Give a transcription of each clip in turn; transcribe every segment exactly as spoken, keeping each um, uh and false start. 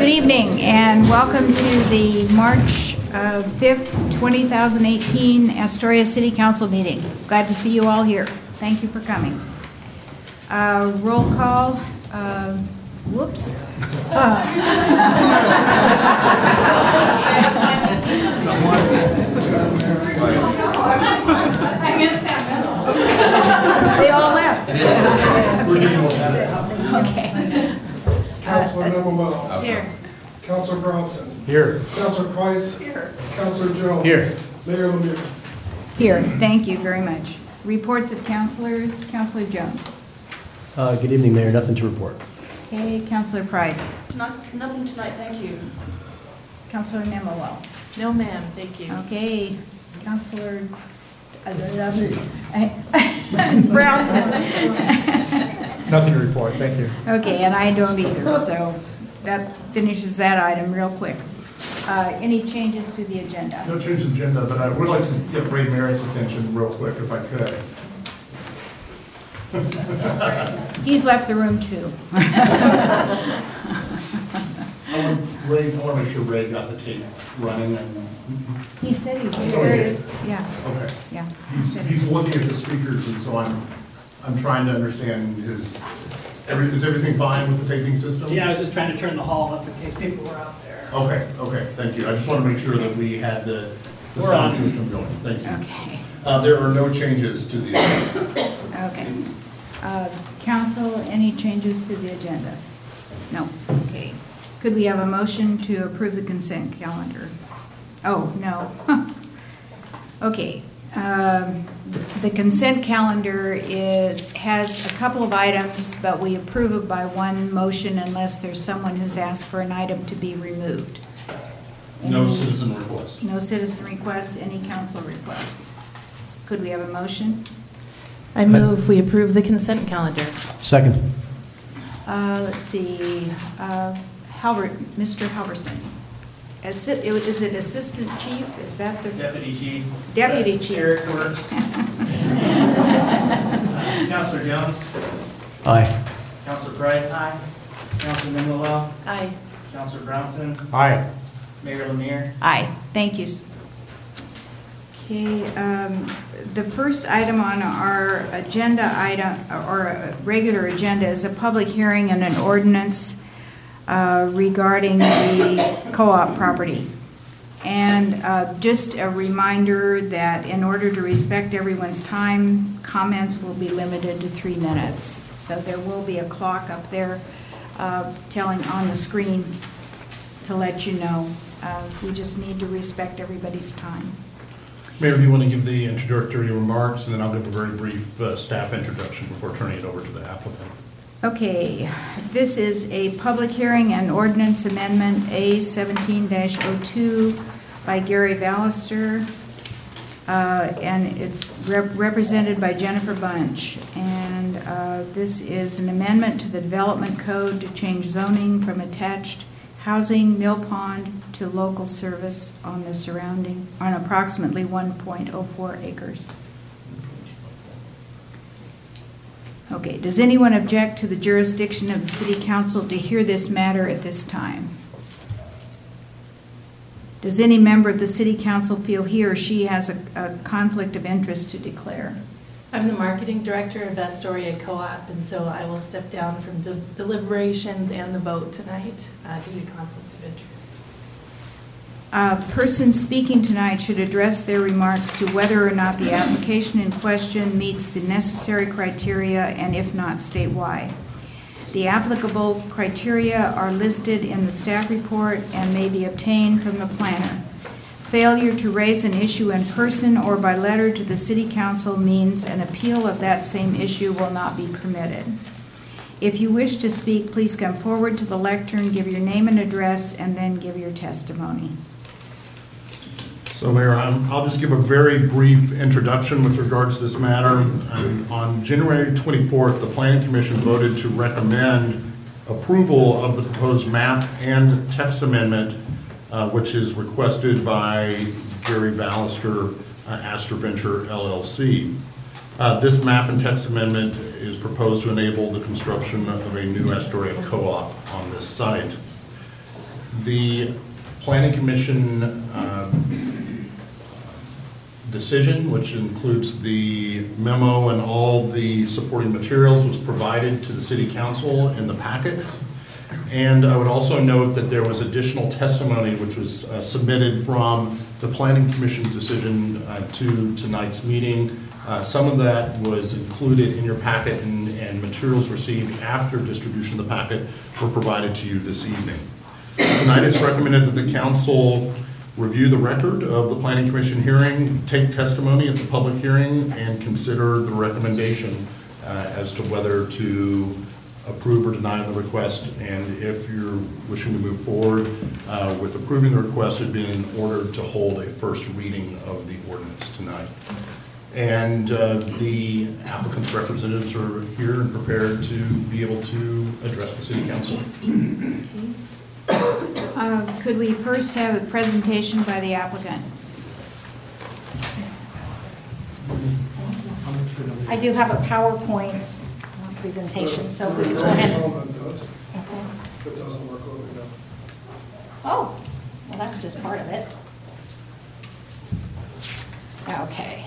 Good evening and welcome to the March uh, fifth, two thousand eighteen Astoria City Council meeting. Glad to see you all here. Thank you for coming. Uh, roll call. Uh, whoops. Uh. They all left. Okay. Councilor Memolo. Here. Councilor Bronson. Here. Councilor Price. Here. Councilor Jones. Here. Mayor Lemire. Here. Thank you very much. Reports of councilors. Councilor Jones. Uh, good evening, Mayor. Nothing to report. Okay. Councilor Price. Not, nothing tonight, thank you. Councilor Memolo. No, ma'am, thank you. Okay. Councilor Brownson. Nothing to report. Thank you. Okay, and I don't either, so that finishes that item real quick. Uh, any changes to the agenda? No change in agenda, but I would like to get Ray Merritt's attention real quick if I could. He's left the room too. I want, Ray, I want to make sure Ray got the tape running. And, He said he Oh, he was. did? Yeah, okay. yeah. He's, he's looking at the speakers, and so I'm I'm trying to understand his. Every, is everything fine with the taping system? Yeah, I was just trying to turn the hall up in case people were out there. Okay. Okay. Thank you. I just want to make sure that we had the the We're sound on. system going. Thank you. Okay, Uh, there are no changes to the agenda. okay. Uh, Council, any changes to the agenda? No, okay. Could we have a motion to approve the consent calendar? Oh, no. Okay. Um, the consent calendar is, has a couple of items, but we approve it by one motion unless there's someone who's asked for an item to be removed. No Any- citizen request. No citizen requests, any council requests. Could we have a motion? I move we approve the consent calendar. Second. Uh, let's see, uh, Halbert, Mister Halverson. Assi- Is it Assistant Chief? Is that the? Deputy Chief. Deputy Chief. Eric Works. Councilor Jones. Aye. Councilor Price. Aye. Councilor Memolo. Aye. Councilor Brownson. Aye. Mayor Lemire. Aye, thank you. Okay, um, the first item on our agenda item, or a regular agenda, is a public hearing and an ordinance uh, regarding the co-op property. And uh, just a reminder that in order to respect everyone's time, comments will be limited to three minutes. So there will be a clock up there uh, telling on the screen to let you know. Uh, we just need to respect everybody's time. Mayor, if you want to give the introductory remarks, and then I'll give a very brief uh, staff introduction before turning it over to the applicant. Okay, this is a public hearing and ordinance amendment A seventeen dash oh two by Gary Vallister, uh, and it's rep represented by Jennifer Bunch. And uh, this is an amendment to the development code to change zoning from attached housing Mill Pond to local service on the surrounding, on approximately one point oh four acres. Okay, does anyone object to the jurisdiction of the City Council to hear this matter at this time? Does any member of the City Council feel he or she has a, a conflict of interest to declare? I'm the marketing director of Astoria Co-op, and so I will step down from the deliberations and the vote tonight uh, due to conflict of interest. A person speaking tonight should address their remarks to whether or not the application in question meets the necessary criteria, and if not, state why. The applicable criteria are listed in the staff report and may be obtained from the planner. Failure to raise an issue in person or by letter to the City Council means an appeal of that same issue will not be permitted. If you wish to speak, please come forward to the lectern, give your name and address, and then give your testimony. So, Mayor, I'm, I'll just give a very brief introduction with regards to this matter. Um, on January twenty-fourth, the Planning Commission voted to recommend approval of the proposed map and text amendment, uh, which is requested by Gary Vallister, uh, Astor Venture L L C. Uh, this map and text amendment is proposed to enable the construction of a new Astoria co-op on this site. The Planning Commission uh, decision, which includes the memo and all the supporting materials, was provided to the City Council in the packet. And I would also note that there was additional testimony which was uh, submitted from the Planning Commission's decision uh, to tonight's meeting. Uh, some of that was included in your packet, and, and materials received after distribution of the packet were provided to you this evening. Tonight it's recommended that the council review the record of the Planning Commission hearing, take testimony at the public hearing, and consider the recommendation uh, as to whether to approve or deny the request. And if you're wishing to move forward uh, with approving the request, it'd be in order to hold a first reading of the ordinance tonight. And uh, the applicant's representatives are here and prepared to be able to address the City Council. Uh, Could we first have a presentation by the applicant? I do have a PowerPoint uh, presentation, so we go ahead. and- Someone does. Okay. If it doesn't work, let me know. Oh, well, that's just part of it. Okay.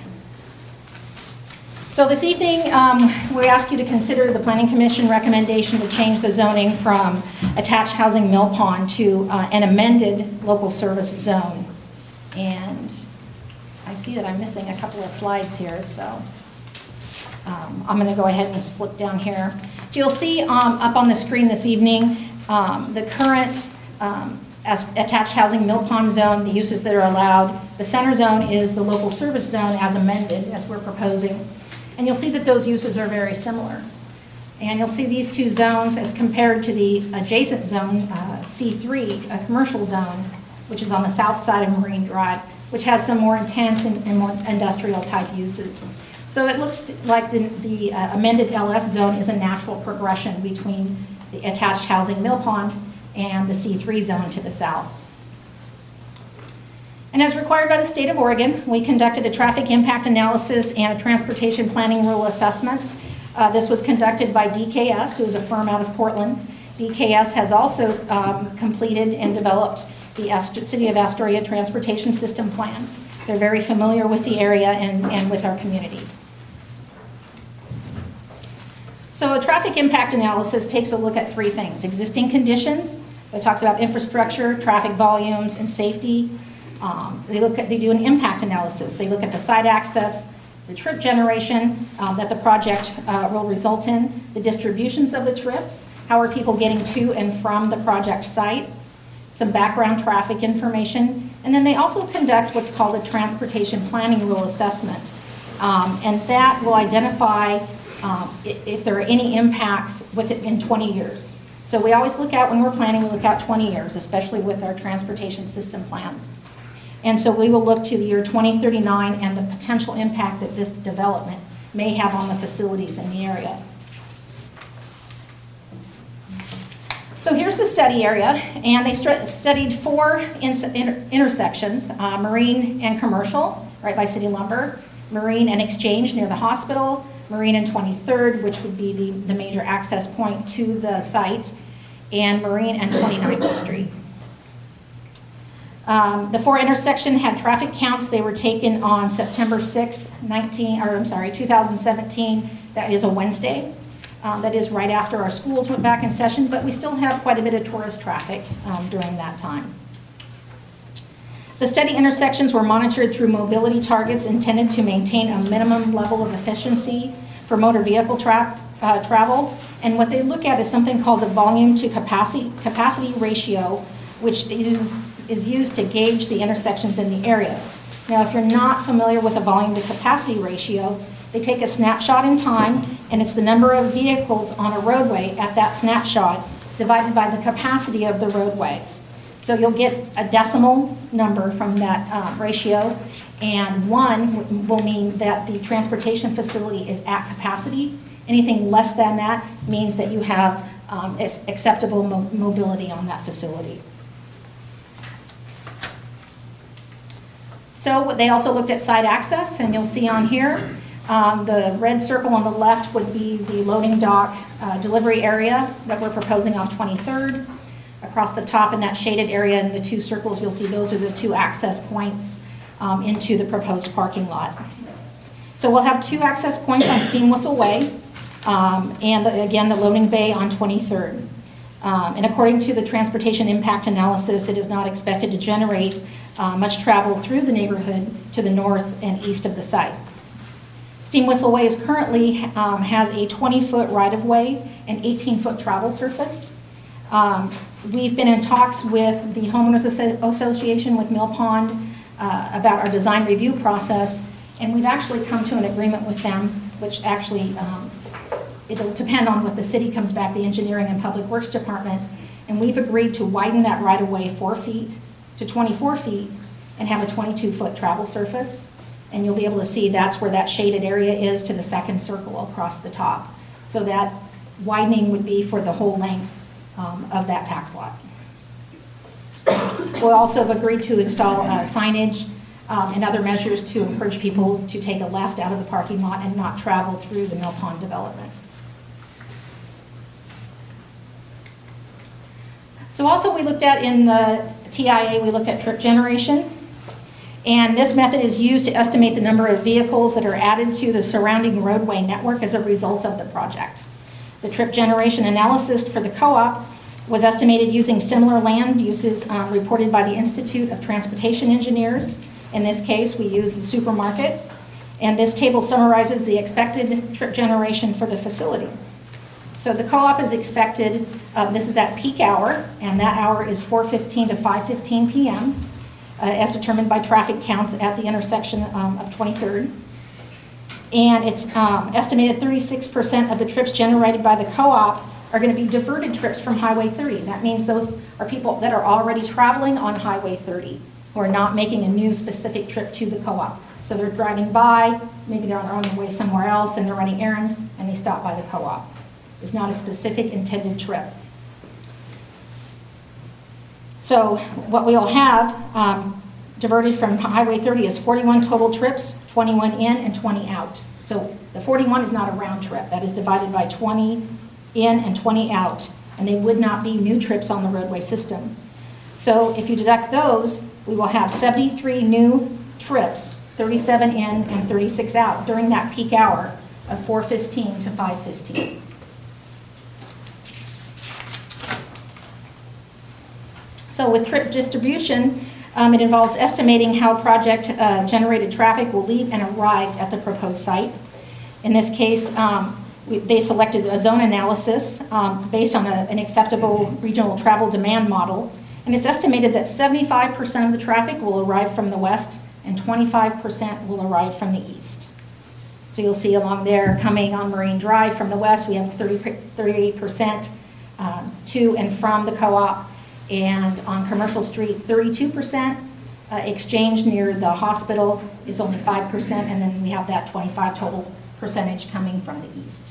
So this evening, um, we ask you to consider the Planning Commission recommendation to change the zoning from attached housing mill pond to uh, an amended local service zone. And I see that I'm missing a couple of slides here, so um, I'm going to go ahead and slip down here. So you'll see um, up on the screen this evening um, the current um, as attached housing mill pond zone, the uses that are allowed. The center zone is the local service zone as amended, as we're proposing. And you'll see that those uses are very similar. And you'll see these two zones as compared to the adjacent zone, uh, C three, a commercial zone, which is on the south side of Marine Drive, which has some more intense and, and more industrial type uses. So it looks like the, the uh, amended L S zone is a natural progression between the attached housing mill pond and the C three zone to the south. And as required by the state of Oregon, we conducted a traffic impact analysis and a transportation planning rule assessment. Uh, this was conducted by D K S, who is a firm out of Portland. D K S has also um, completed and developed the Ast- City of Astoria Transportation System Plan. They're very familiar with the area and, and with our community. So a traffic impact analysis takes a look at three things: existing conditions, it talks about infrastructure, traffic volumes, and safety. Um, they look at, they do an impact analysis. They look at the site access, the trip generation um, that the project uh, will result in, the distributions of the trips, how are people getting to and from the project site, some background traffic information, and then they also conduct what's called a transportation planning rule assessment. Um, and that will identify um, if, if there are any impacts with it in twenty years. So we always look out, when we're planning, we look out twenty years, especially with our transportation system plans. And so we will look to the year twenty thirty-nine and the potential impact that this development may have on the facilities in the area. So here's the study area, and they studied four inter intersections, uh, Marine and Commercial, right by City Lumber, Marine and Exchange near the hospital, Marine and twenty-third, which would be the, the major access point to the site, and Marine and twenty-ninth Street. Um, the four intersection had traffic counts. They were taken on September sixth, nineteen, or I'm sorry, two thousand seventeen. That is a Wednesday. Um, that is right after our schools went back in session, but we still have quite a bit of tourist traffic um, during that time. The study intersections were monitored through mobility targets intended to maintain a minimum level of efficiency for motor vehicle tra uh, travel. And what they look at is something called the volume to capacity, capacity ratio, which is is used to gauge the intersections in the area. Now, if you're not familiar with the volume to capacity ratio, they take a snapshot in time, and it's the number of vehicles on a roadway at that snapshot divided by the capacity of the roadway. So you'll get a decimal number from that uh, ratio, and one will mean that the transportation facility is at capacity. Anything less than that means that you have um, acceptable mo mobility on that facility. So they also looked at site access, and you'll see on here, um, the red circle on the left would be the loading dock uh, delivery area that we're proposing off twenty-third. Across the top in that shaded area in the two circles, you'll see those are the two access points um, into the proposed parking lot. So we'll have two access points on Steam Whistle Way, um, and the, again, the loading bay on twenty-third. Um, and according to the transportation impact analysis, it is not expected to generate uh, much travel through the neighborhood to the north and east of the site. Steam Whistle Way is currently um, has a twenty-foot right-of-way and eighteen-foot travel surface. Um, we've been in talks with the Homeowners Association with Mill Pond uh, about our design review process, and we've actually come to an agreement with them, which actually um, it'll depend on what the city comes back, the Engineering and Public Works Department, and we've agreed to widen that right-of-way four feet to twenty-four feet and have a twenty-two-foot travel surface. And you'll be able to see that's where that shaded area is to the second circle across the top. So that widening would be for the whole length um, of that tax lot. We'll also have agreed to install uh, signage um, and other measures to encourage people to take a left out of the parking lot and not travel through the Mill Pond development. So also we looked at in the T I A, we looked at trip generation. And this method is used to estimate the number of vehicles that are added to the surrounding roadway network as a result of the project. The trip generation analysis for the co-op was estimated using similar land uses uh, reported by the Institute of Transportation Engineers. In this case, we use the supermarket. And this table summarizes the expected trip generation for the facility. So the co-op is expected, uh, this is at peak hour, and that hour is four fifteen to five fifteen p m Uh, as determined by traffic counts at the intersection um, of twenty-third. And it's um, estimated thirty-six percent of the trips generated by the co-op are going to be diverted trips from Highway thirty. That means those are people that are already traveling on Highway thirty who are not making a new specific trip to the co-op. So they're driving by, maybe they're on their way somewhere else and they're running errands and they stop by the co-op. It's not a specific intended trip. So what we'll have um, diverted from Highway thirty is forty-one total trips, twenty-one in and twenty out. So the forty-one is not a round trip. That is divided by twenty in and twenty out, and they would not be new trips on the roadway system. So if you deduct those, we will have seventy-three new trips, thirty-seven in and thirty-six out during that peak hour of four fifteen to five fifteen. So with trip distribution, um, it involves estimating how project-generated uh, traffic will leave and arrive at the proposed site. In this case, um, we, they selected a zone analysis um, based on a, an acceptable regional travel demand model, and it's estimated that seventy-five percent of the traffic will arrive from the west and twenty-five percent will arrive from the east. So you'll see along there, coming on Marine Drive from the west, we have thirty-eight percent um, to and from the co-op. And on Commercial Street, thirty-two percent. Uh, Exchange near the hospital is only five percent, and then we have that twenty-five total percentage coming from the east.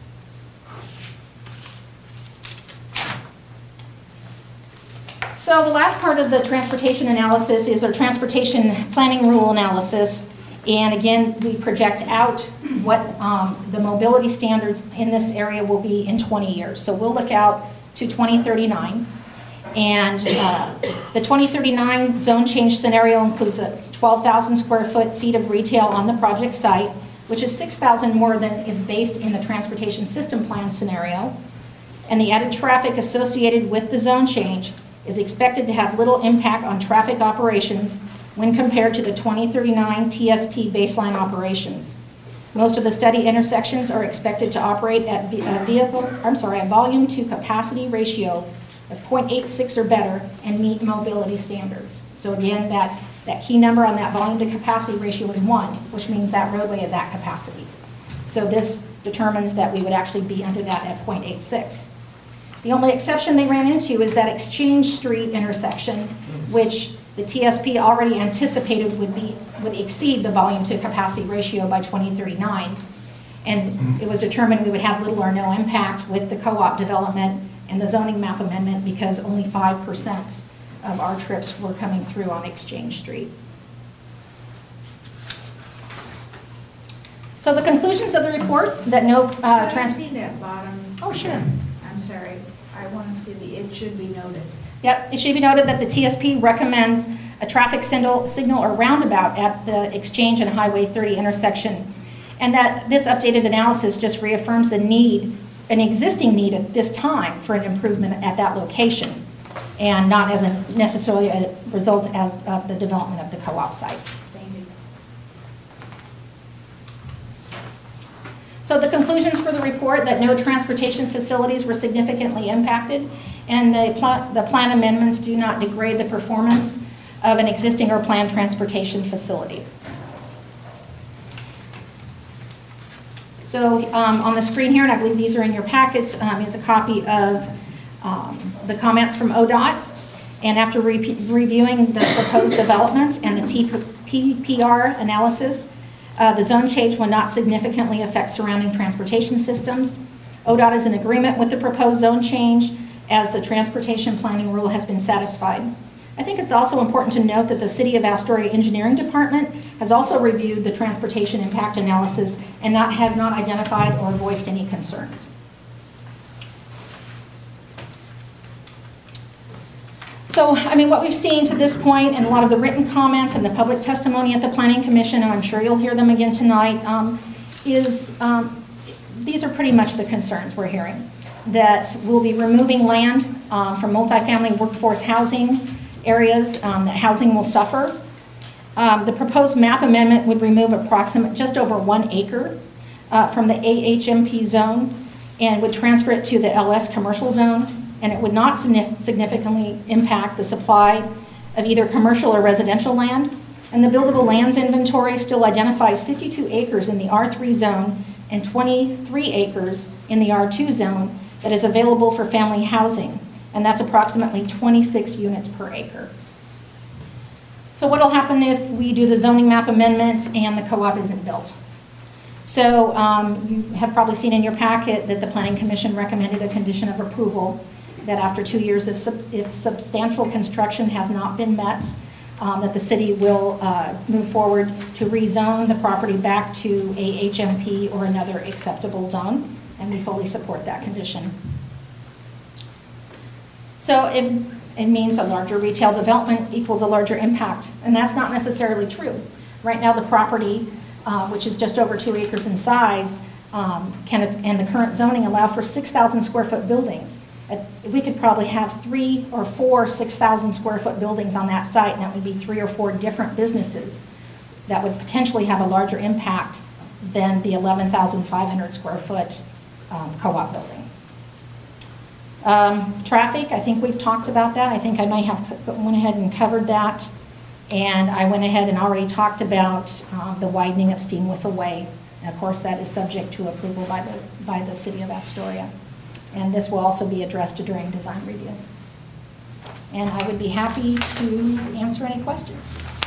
So the last part of the transportation analysis is our transportation planning rule analysis. And again, we project out what um, the mobility standards in this area will be in twenty years. So we'll look out to twenty thirty-nine. And uh, the twenty thirty-nine zone change scenario includes a twelve thousand square foot feet of retail on the project site, which is six thousand more than is based in the transportation system plan scenario. And the added traffic associated with the zone change is expected to have little impact on traffic operations when compared to the twenty thirty-nine T S P baseline operations. Most of the study intersections are expected to operate at a vehicle, I'm sorry, a volume to capacity ratio of zero point eight six or better and meet mobility standards. So again, that, that key number on that volume to capacity ratio is one, which means that roadway is at capacity. So this determines that we would actually be under that at zero point eight six. The only exception they ran into is that Exchange Street intersection, which the T S P already anticipated would be would exceed the volume to capacity ratio by twenty thirty-nine. And it was determined we would have little or no impact with the co-op development and the zoning map amendment because only five percent of our trips were coming through on Exchange Street. So the conclusions of the report that no Can uh, I trans- see that bottom? Oh, sure. I'm sorry, I want to see the, it should be noted. Yep, it should be noted that the T S P recommends a traffic signal, signal or roundabout at the Exchange and Highway thirty intersection, and that this updated analysis just reaffirms the need, an existing need at this time for an improvement at that location, and not as a necessarily a result as of the development of the co-op site. Thank you. So the conclusions for the report, that no transportation facilities were significantly impacted, and the, pl the plan amendments do not degrade the performance of an existing or planned transportation facility. So um, on the screen here, and I believe these are in your packets, um, is a copy of um, the comments from O D O T. And after re reviewing the proposed development and the T P R analysis, uh, the zone change will not significantly affect surrounding transportation systems. O D O T is in agreement with the proposed zone change as the transportation planning rule has been satisfied. I think it's also important to note that the City of Astoria Engineering Department has also reviewed the transportation impact analysis and not, has not identified or voiced any concerns. So, I mean, what we've seen to this point and a lot of the written comments and the public testimony at the Planning Commission, and I'm sure you'll hear them again tonight, um, is um, these are pretty much the concerns we're hearing. That we'll be removing land um, from multifamily workforce housing areas, um, that housing will suffer. Um, the proposed map amendment would remove approximate just over one acre uh, from the A H M P zone and would transfer it to the L S commercial zone, and it would not significantly impact the supply of either commercial or residential land. And the buildable lands inventory still identifies fifty-two acres in the R three zone and twenty-three acres in the R two zone that is available for family housing, and that's approximately twenty-six units per acre. So what will happen if we do the zoning map amendment and the co-op isn't built? So um, you have probably seen in your packet that the Planning Commission recommended a condition of approval that after two years, if, sub if substantial construction has not been met, um, that the city will uh, move forward to rezone the property back to a H M P or another acceptable zone, and we fully support that condition. So it, it means a larger retail development equals a larger impact, and that's not necessarily true. Right now, the property, uh, which is just over two acres in size, um, can, and the current zoning allow for six thousand square foot buildings. Uh, we could probably have three or four six thousand square foot buildings on that site, and that would be three or four different businesses that would potentially have a larger impact than the eleven thousand five hundred square foot um, co-op building. Um, traffic, I think we've talked about that. I think I may have went ahead and covered that. And I went ahead and already talked about um, the widening of Steam Whistle Way. And of course, that is subject to approval by the, by the City of Astoria. And this will also be addressed during design review. And I would be happy to answer any questions.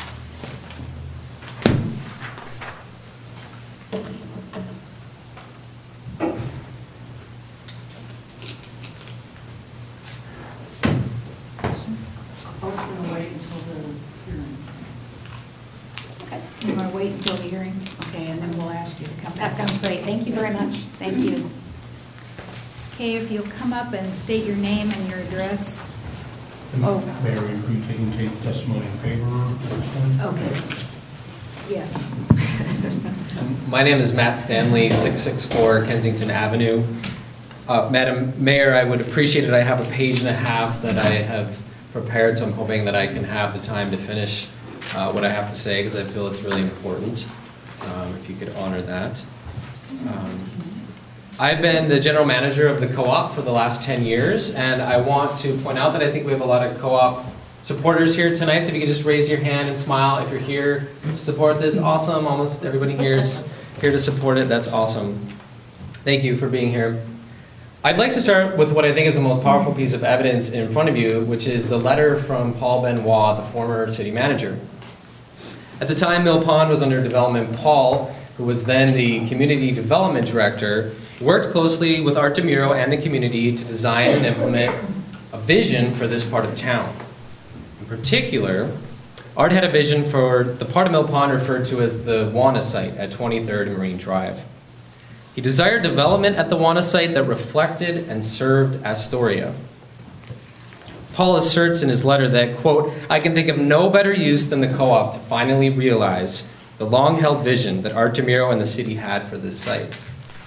You want to wait until the hearing? Okay, and then we'll ask you to come back. That sounds great. Thank you very much. Thank you. Okay, if you'll come up and state your name and your address. Oh. Mayor, are you taking take testimony in favor of this one? Okay. Yes. My name is Matt Stanley, six six four Kensington Avenue. Uh, Madam Mayor, I would appreciate it. I have a page and a half that I have prepared, so I'm hoping that I can have the time to finish uh, what I have to say, because I feel it's really important, um, if you could honor that. Um, I've been the general manager of the co-op for the last ten years, and I want to point out that I think we have a lot of co-op supporters here tonight, so if you could just raise your hand and smile if you're here to support this. Awesome, almost everybody here is here to support it. That's awesome. Thank you for being here. I'd like to start with what I think is the most powerful piece of evidence in front of you, which is the letter from Paul Benoit, the former city manager. At the time Mill Pond was under development, Paul, who was then the community development director, worked closely with Art DeMuro and the community to design and implement a vision for this part of town. In particular, Art had a vision for the part of Mill Pond referred to as the Wana site at twenty-third and Marine Drive. He desired development at the Wana site that reflected and served Astoria. Paul asserts in his letter that, quote, "I can think of no better use than the co-op to finally realize the long-held vision that Art DeMuro and the city had for this site."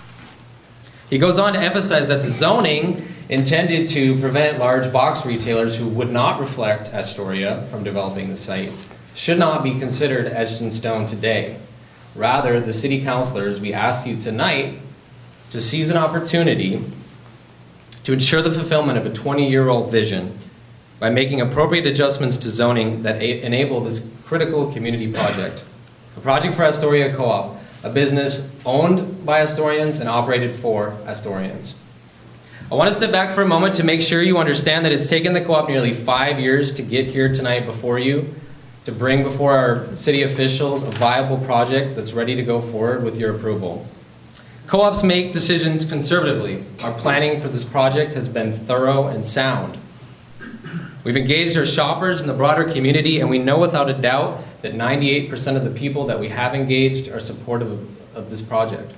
He goes on to emphasize that the zoning intended to prevent large box retailers who would not reflect Astoria from developing the site should not be considered etched in stone today. Rather, the city councilors, we ask you tonight to seize an opportunity to ensure the fulfillment of a twenty-year-old vision by making appropriate adjustments to zoning that a- enable this critical community project. A project for Astoria Co-op, a business owned by Astorians and operated for Astorians. I want to step back for a moment to make sure you understand that it's taken the co-op nearly five years to get here tonight before you, to bring before our city officials a viable project that's ready to go forward with your approval. Co-ops make decisions conservatively. Our planning for this project has been thorough and sound. We've engaged our shoppers in the broader community, and we know without a doubt that ninety-eight percent of the people that we have engaged are supportive of, of this project.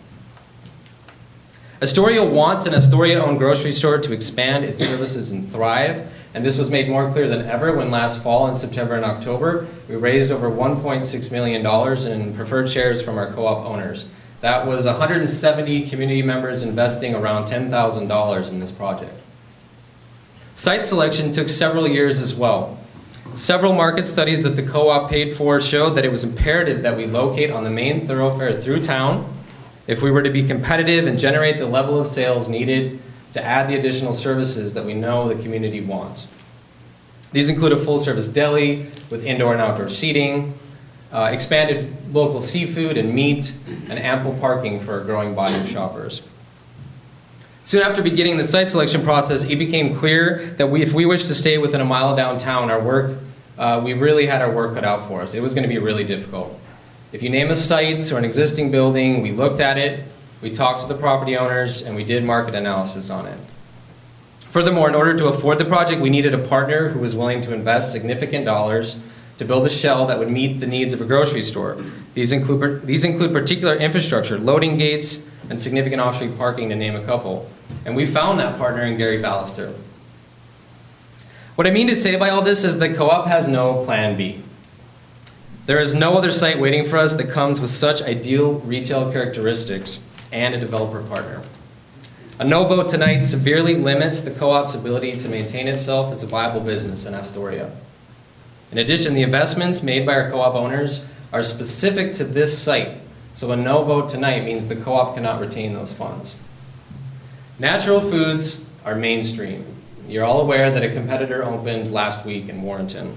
Astoria wants an Astoria-owned grocery store to expand its services and thrive, and this was made more clear than ever when last fall in September and October, we raised over one point six million dollars in preferred shares from our co-op owners. That was one hundred seventy community members investing around ten thousand dollars in this project. Site selection took several years as well. Several market studies that the co-op paid for showed that it was imperative that we locate on the main thoroughfare through town if we were to be competitive and generate the level of sales needed to add the additional services that we know the community wants. These include a full-service deli with indoor and outdoor seating, uh, expanded local seafood and meat, and ample parking for a growing body of shoppers. Soon after beginning the site selection process, it became clear that we, if we wished to stay within a mile downtown, our work, uh, we really had our work cut out for us. It was going to be really difficult. If you name a site or an existing building, we looked at it, we talked to the property owners, and we did market analysis on it. Furthermore, in order to afford the project, we needed a partner who was willing to invest significant dollars to build a shell that would meet the needs of a grocery store. These include, these include particular infrastructure, loading gates, and significant off-street parking, to name a couple. And we found that partner in Gary Ballister. What I mean to say by all this is that Co-op has no plan B. There is no other site waiting for us that comes with such ideal retail characteristics and a developer partner. A no vote tonight severely limits the co-op's ability to maintain itself as a viable business in Astoria. In addition, the investments made by our co-op owners are specific to this site, so a no vote tonight means the co-op cannot retain those funds. Natural foods are mainstream. You're all aware that a competitor opened last week in Warrenton.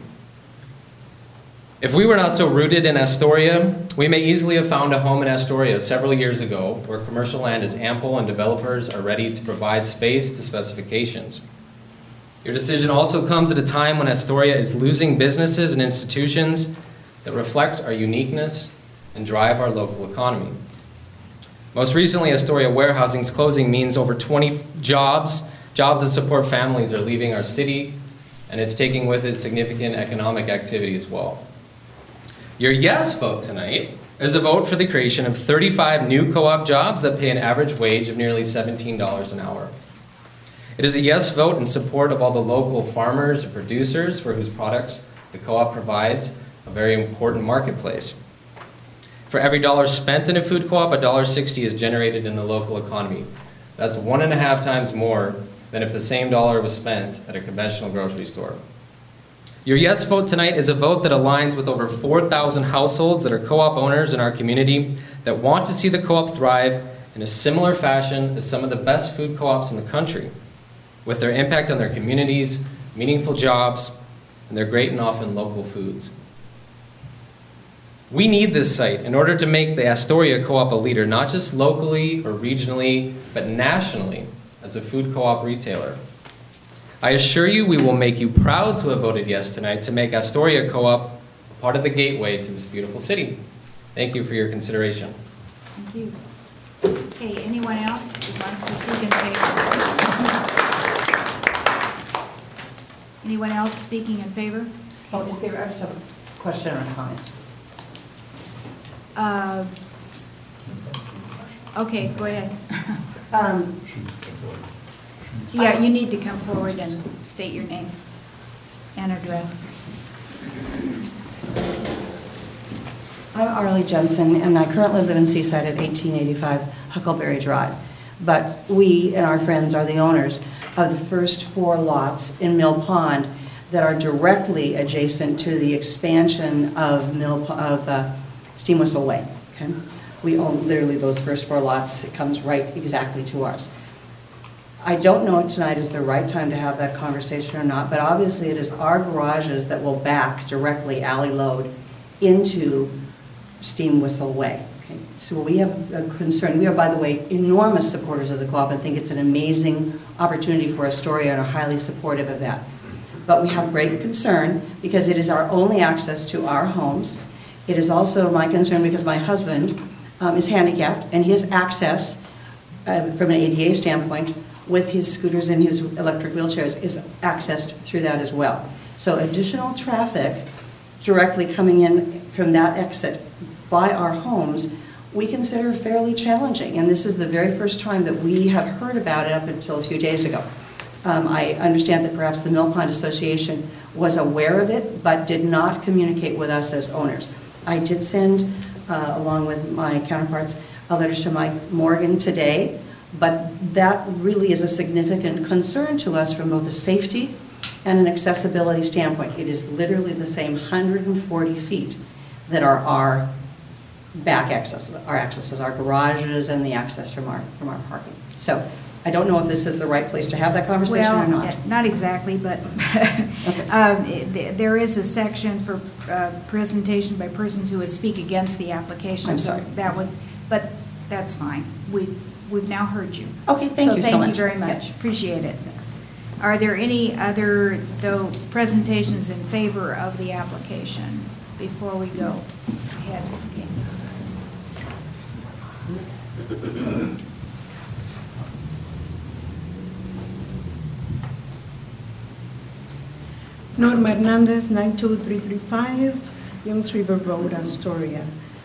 If we were not so rooted in Astoria, we may easily have found a home in Astoria several years ago where commercial land is ample and developers are ready to provide space to specifications. Your decision also comes at a time when Astoria is losing businesses and institutions that reflect our uniqueness and drive our local economy. Most recently, Astoria Warehousing's closing means over twenty jobs, jobs that support families, are leaving our city, and it's taking with it significant economic activity as well. Your yes vote tonight is a vote for the creation of thirty-five new co-op jobs that pay an average wage of nearly seventeen dollars an hour. It is a yes vote in support of all the local farmers and producers for whose products the co-op provides a very important marketplace. For every dollar spent in a food co-op, one dollar sixty is generated in the local economy. That's one and a half times more than if the same dollar was spent at a conventional grocery store. Your yes vote tonight is a vote that aligns with over four thousand households that are co-op owners in our community that want to see the co-op thrive in a similar fashion as some of the best food co-ops in the country, with their impact on their communities, meaningful jobs, and their great and often local foods. We need this site in order to make the Astoria Co-op a leader, not just locally or regionally, but nationally as a food co-op retailer. I assure you we will make you proud to have voted yes tonight to make Astoria Co-op part of the gateway to this beautiful city. Thank you for your consideration. Thank you. Okay, anyone else who wants to speak in favor? Anyone else speaking in favor? Oh, is there, I just have a question or a comment. Uh, Okay, go ahead. Um, Yeah, you need to come forward and state your name. and address. I'm Arlie Jensen, and I currently live in Seaside at eighteen eighty-five Huckleberry Drive. But we and our friends are the owners of the first four lots in Mill Pond that are directly adjacent to the expansion of Mill, of uh, Steam Whistle Way. Okay? We own literally those first four lots. It comes right exactly to ours. I don't know if tonight is the right time to have that conversation or not, but obviously it is our garages that will back directly alley load into Steam Whistle Way. Okay? So we have a concern. We are, by the way, enormous supporters of the co-op and think it's an amazing opportunity for Astoria and are highly supportive of that. But we have great concern because it is our only access to our homes. It is also my concern because my husband um, is handicapped and his access uh, from an A D A standpoint with his scooters and his electric wheelchairs is accessed through that as well. So additional traffic directly coming in from that exit by our homes, we consider fairly challenging. And this is the very first time that we have heard about it up until a few days ago. Um, I understand that perhaps the Mill Pond Association was aware of it, but did not communicate with us as owners. I did send, uh, along with my counterparts, a letter to Mike Morgan today, but that really is a significant concern to us from both a safety and an accessibility standpoint. It is literally the same one hundred forty feet that are our back access, our accesses, our garages and the access from our, from our parking. So I don't know if this is the right place to have that conversation Well, or not. not exactly, but Okay. um, it- there is a section for uh, presentation by persons who would speak against the application. I'm so sorry. That would, but that's fine. We, we've now heard you. Okay, thank you so So much. thank you very much. Appreciate it. Are there any other, though, presentations in favor of the application before we go ahead? Okay. Norma Hernandez, nine two three three five, Youngs River Road, Astoria.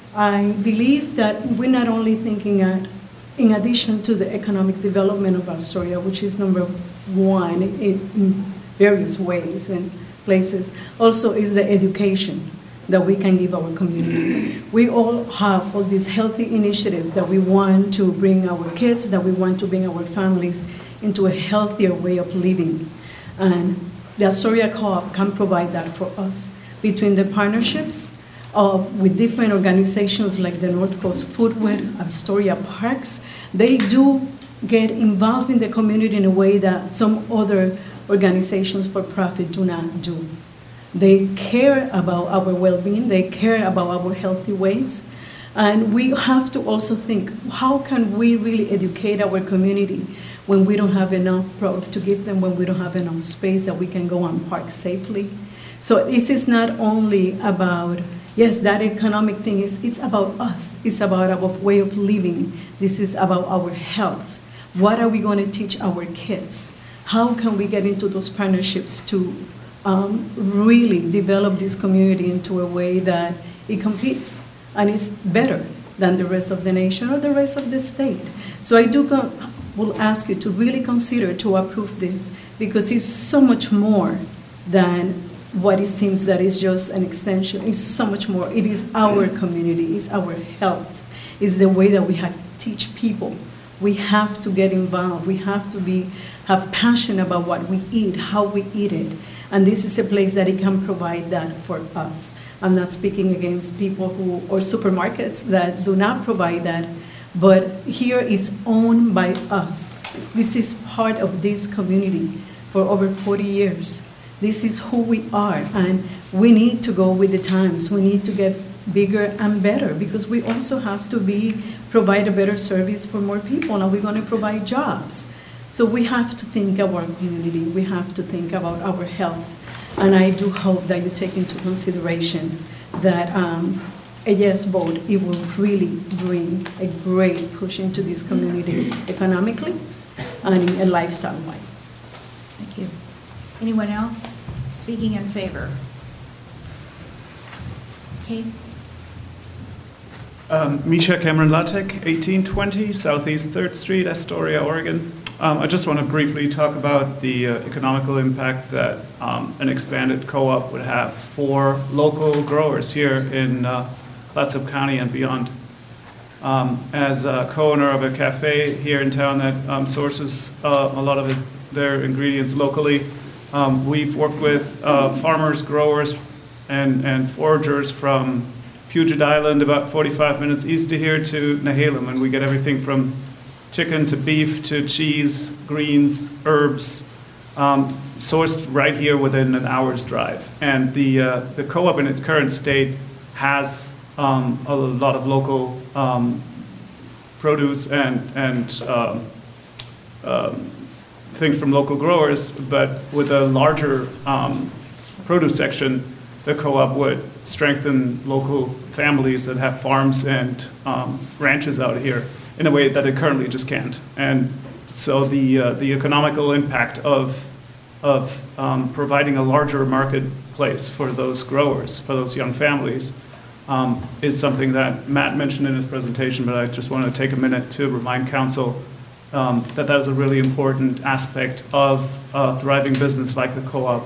I believe that we're not only thinking at, in addition to the economic development of Astoria, which is number one in, in various ways and places, also is the education that we can give our community. We all have all these healthy initiatives that we want to bring our kids, that we want to bring our families into a healthier way of living. And the Astoria Co-op can provide that for us between the partnerships of, with different organizations like the North Coast Foodway, Astoria Parks. They do get involved in the community in a way that some other organizations for profit do not do. They care about our well-being, they care about our healthy ways, and we have to also think, how can we really educate our community when we don't have enough product to give them, when we don't have enough space that we can go and park safely? So this is not only about, yes, that economic thing, is it's about us. It's about our way of living. This is about our health. What are we going to teach our kids? How can we get into those partnerships to um, really develop this community into a way that it competes and is better than the rest of the nation or the rest of the state? So I do go, will ask you to really consider to approve this, because it's so much more than what it seems that is just an extension. It's so much more. It is our community, it's our health, it's the way that we have to teach people. We have to get involved. We have to be have passion about what we eat, how we eat it. And this is a place that it can provide that for us. I'm not speaking against people who, or supermarkets that do not provide that, but here is owned by us. This is part of this community for over forty years. This is who we are, and we need to go with the times. We need to get bigger and better, because we also have to be provide a better service for more people, and we're going to provide jobs. So we have to think of our community. We have to think about our health, and I do hope that you take into consideration that um, a yes vote, it will really bring a great push into this community economically and in lifestyle-wise. Thank you. Anyone else speaking in favor? Kate? Um, Misha Cameron Latek, eighteen twenty Southeast third Street, Astoria, Oregon. Um, I just want to briefly talk about the uh, economical impact that um, an expanded co-op would have for local growers here in uh, Clatsop County and beyond. Um, as a co-owner of a cafe here in town that um, sources uh, a lot of it, their ingredients locally, um, we've worked with uh, farmers, growers, and, and foragers from Puget Island, about forty-five minutes east of here, to Nehalem, and we get everything from chicken to beef to cheese, greens, herbs, um, sourced right here within an hour's drive. And the uh, the co-op in its current state has um, a lot of local um, produce and and um, um, things from local growers, but with a larger um, produce section, the co-op would strengthen local families that have farms and um, ranches out here in a way that it currently just can't. And so the uh, the economical impact of of um, providing a larger marketplace for those growers, for those young families, um, is something that Matt mentioned in his presentation, but I just want to take a minute to remind council um, that that is a really important aspect of a thriving business like the co-op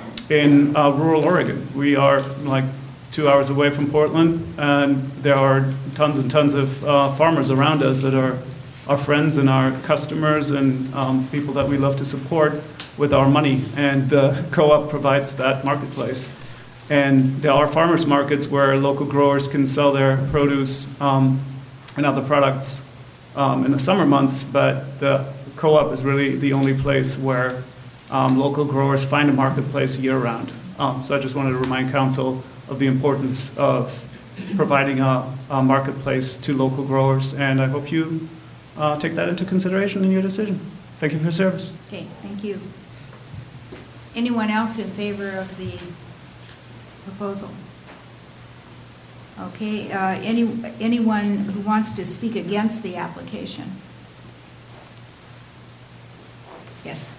in uh, rural Oregon. We are like two hours away from Portland, and there are tons and tons of uh, farmers around us that are our friends and our customers and um, people that we love to support with our money, and the co-op provides that marketplace. And there are farmers markets where local growers can sell their produce um, and other products um, in the summer months, but the co-op is really the only place where um, local growers find a marketplace year-round. Um, so I just wanted to remind council of the importance of providing a, a marketplace to local growers, and I hope you uh, take that into consideration in your decision. Thank you for your service. Okay, thank you. Anyone else in favor of the proposal? Okay, uh, any, anyone who wants to speak against the application? Yes.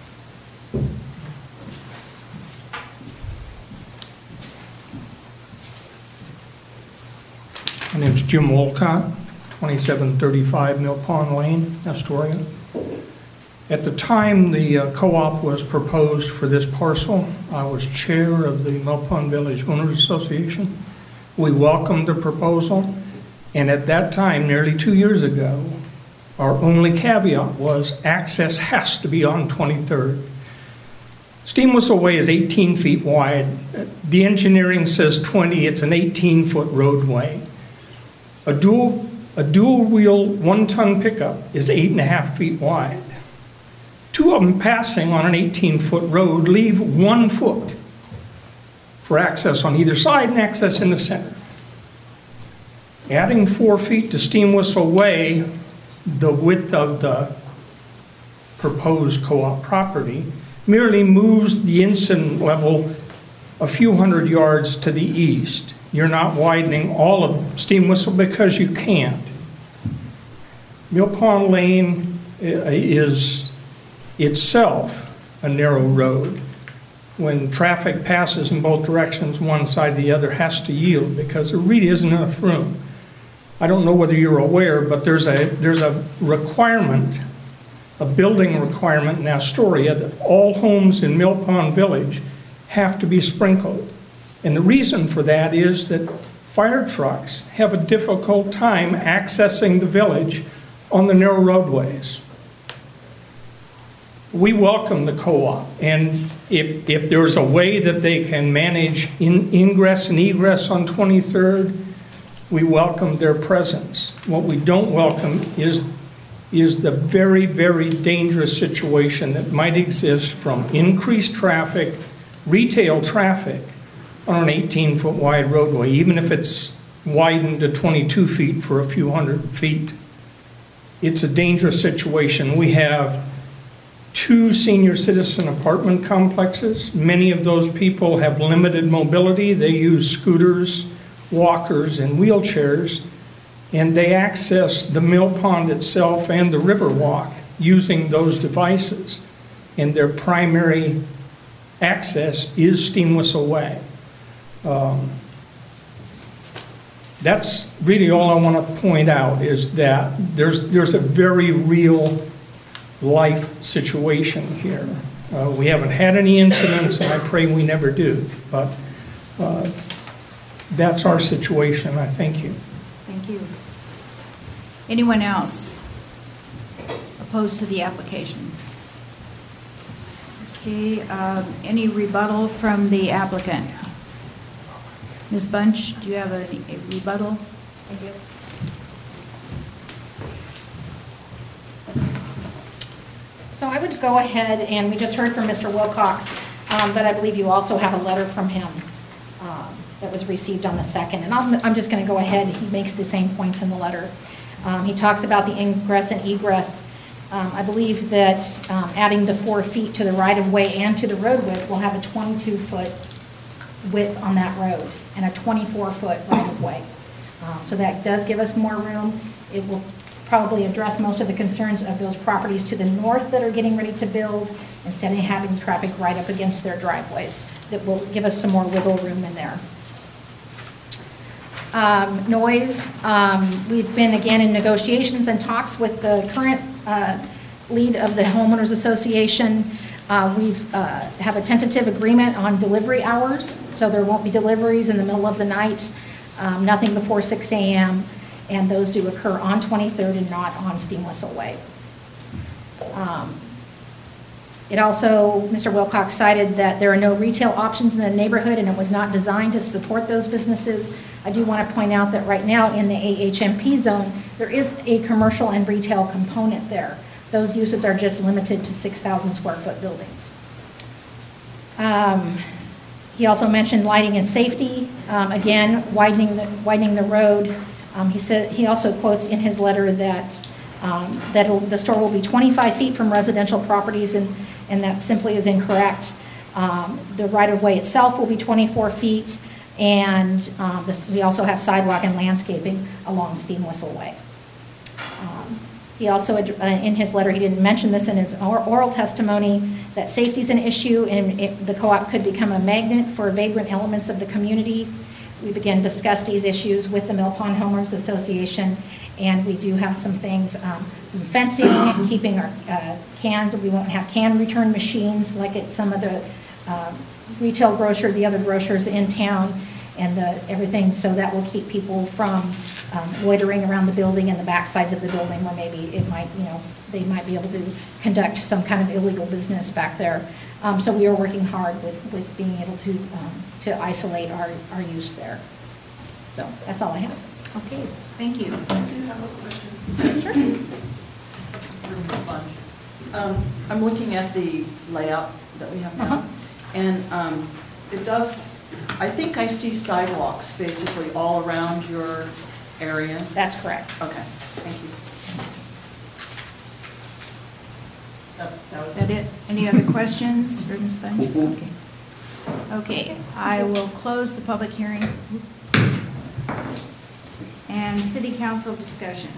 My name is Jim Wolcott, twenty-seven thirty-five Mill Pond Lane, Astoria. At the time the uh, co-op was proposed for this parcel, I was chair of the Mill Pond Village Owners Association. We welcomed the proposal, and at that time, nearly two years ago, our only caveat was access has to be on twenty-third. Steam Whistle Way is eighteen feet wide. The engineering says twenty, it's an eighteen foot roadway. A dual, a dual wheel one ton pickup is eight and a half feet wide. Two of them passing on an eighteen foot road leave one foot for access on either side and access in the center. Adding four feet to Steam Whistle Way, the width of the proposed co-op property, merely moves the incident level a few hundred yards to the east. You're not widening all of Steam Whistle because you can't. Mill Pond Lane is itself a narrow road. When traffic passes in both directions, one side or the other has to yield because there really isn't enough room. I don't know whether you're aware, but there's a, there's a requirement, a building requirement in Astoria that all homes in Mill Pond Village have to be sprinkled. And the reason for that is that fire trucks have a difficult time accessing the village on the narrow roadways. We welcome the co-op, and if, if there's a way that they can manage in, ingress and egress on twenty-third, we welcome their presence. What we don't welcome is, is the very, very dangerous situation that might exist from increased traffic, retail traffic, on an eighteen foot wide roadway, even if it's widened to twenty-two feet for a few hundred feet. It's a dangerous situation. We have two senior citizen apartment complexes. Many of those people have limited mobility. They use scooters, walkers, and wheelchairs, and they access the mill pond itself and the river walk using those devices. And their primary access is Steam Whistle Way. Um, that's really all I want to point out, is that there's there's a very real life situation here. Uh, We haven't had any incidents, and I pray we never do, but uh, that's our situation. I thank you. Thank you. Anyone else opposed to the application? Okay, uh, any rebuttal from the applicant? Miz Bunch, do you have a a rebuttal? Thank you. So I would go ahead, and we just heard from Mister Wilcox, um, but I believe you also have a letter from him um, that was received on the second. And I'm, I'm just going to go ahead. He makes the same points in the letter. Um, He talks about the ingress and egress. Um, I believe that um, adding the four feet to the right-of-way and to the road width will have a twenty-two foot width on that road and a twenty-four foot right-of-way. Um, So that does give us more room. It will probably address most of the concerns of those properties to the north that are getting ready to build, instead of having traffic right up against their driveways. That will give us some more wiggle room in there. Um, Noise, um, we've been again in negotiations and talks with the current uh, lead of the homeowners association. Uh, We've uh, have a tentative agreement on delivery hours, so there won't be deliveries in the middle of the night, um, nothing before six a m, and those do occur on twenty-third and not on Steam Whistle Way. Um, It also, Mister Wilcox cited that there are no retail options in the neighborhood, and it was not designed to support those businesses. I do want to point out that right now in the A H M P zone, there is a commercial and retail component there. Those uses are just limited to six thousand square foot buildings. Um, He also mentioned lighting and safety. Um, Again, widening the, widening the road. Um, He said, he also quotes in his letter that, um, that it'll- the store will be twenty-five feet from residential properties, and, and that simply is incorrect. Um, The right-of-way itself will be twenty-four feet, and um, this, we also have sidewalk and landscaping along Steam Whistle Way. Um, He also, uh, in his letter, he didn't mention this in his or- oral testimony, that safety is an issue, and it- the co-op could become a magnet for vagrant elements of the community. We began to discuss these issues with the Mill Pond Homeowners Association, and we do have some things, um, some fencing, and keeping our uh, cans. We won't have can return machines like at some of the um, retail grocer, the other grocers in town, and the, everything, so that will keep people from um, loitering around the building and the back sides of the building, where maybe it might, you know, they might be able to conduct some kind of illegal business back there. Um, So we are working hard with, with being able to, um, to isolate our, our use there. So that's all I have. Okay, thank you. I do have a question. Sure. For Miz Bunch. Um, I'm looking at the layout that we have now, Uh-huh. and um, it does, I think I see sidewalks basically all around your area. That's correct. Okay, thank you. That's, that was Is that it? Any other questions for Miz Bunch? Okay. Okay, I will close the public hearing. And city council discussion.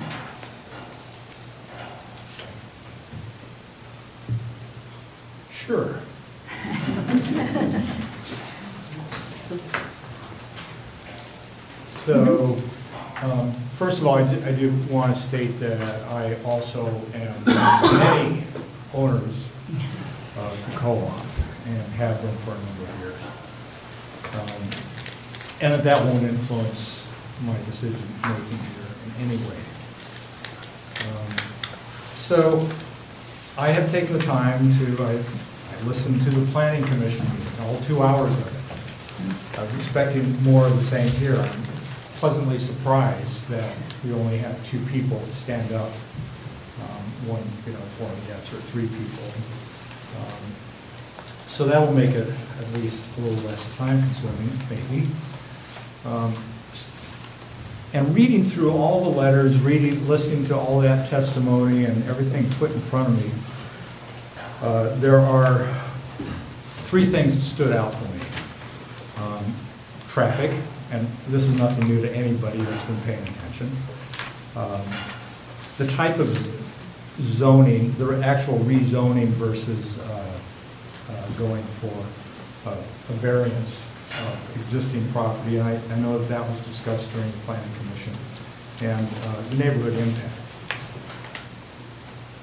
Sure. So, um, first of all, I do, I do want to state that I also am many owners of the co-op and have been for a number of years. Um, And that that won't influence my decision-making here in any way. Um, So, I have taken the time to, I I listened to the planning commission, meeting, all two hours of it. I was expecting more of the same here. I'm pleasantly surprised that we only have two people stand up, um, one, you know, four against, or three people. Um, So that will make it at least a little less time-consuming, maybe. Um, And reading through all the letters, reading, listening to all that testimony and everything put in front of me, uh, there are three things that stood out for me. Um, Traffic, and this is nothing new to anybody that's been paying attention. Um, The type of zoning, the actual rezoning versus uh, uh, going for uh, a variance of existing property. And I, I know that that was discussed during the planning commission, and uh, the neighborhood impact.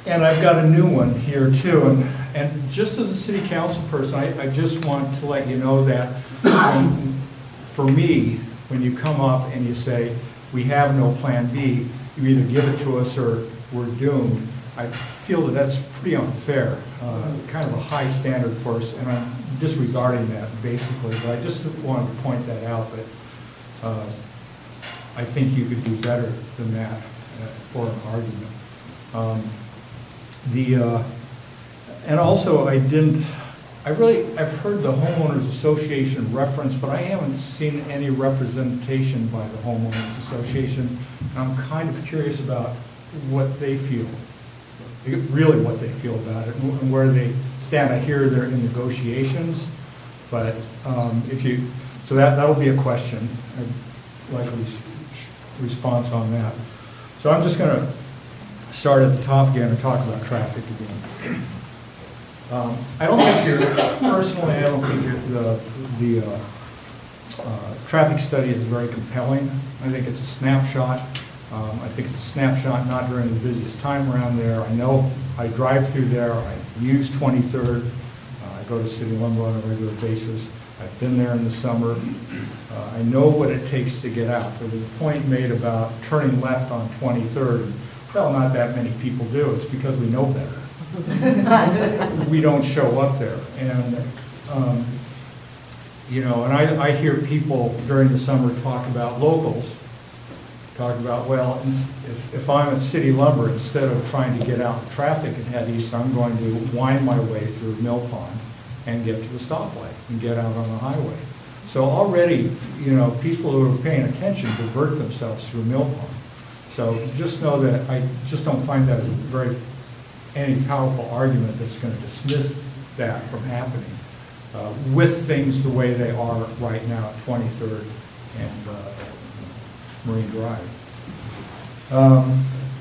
And I've got a new one here too, and, and just as a city council person, I, I just want to let you know that um, for me, when you come up and you say, we have no plan B, you either give it to us or we're doomed, I feel that that's pretty unfair, uh, kind of a high standard for us, and I'm disregarding that basically, but I just wanted to point that out, that uh, I think you could do better than that uh, for an argument. Um, The, uh, and also I didn't, I really, I've heard the homeowners association reference, but I haven't seen any representation by the homeowners association. And I'm kind of curious about what they feel, really what they feel about it and where they stand. I hear they're in negotiations, but um, if you, so that, that'll be a question. I'd like a res- response on that. So I'm just gonna start at the top again and talk about traffic again. Um, I don't think you're, personally, I don't think you're, the, the uh, uh, traffic study is very compelling. I think it's a snapshot. Um, I think it's a snapshot not during the busiest time around there. I know I drive through there. I use twenty-third. Uh, I go to City Lumber on a regular basis. I've been there in the summer. Uh, I know what it takes to get out. There was a point made about turning left on twenty-third. Well, not that many people do. It's because we know better. We don't show up there. And, um, you know, and I, I hear people during the summer talk about locals, talk about, well, if, if I'm at City Lumber, instead of trying to get out in traffic and head east, I'm going to wind my way through Mill Pond and get to the stoplight and get out on the highway. So already, you know, people who are paying attention divert themselves through Mill Pond. So just know that I just don't find that as a very, any powerful argument that's going to dismiss that from happening uh, with things the way they are right now at twenty-third and uh, Marine Drive. Um,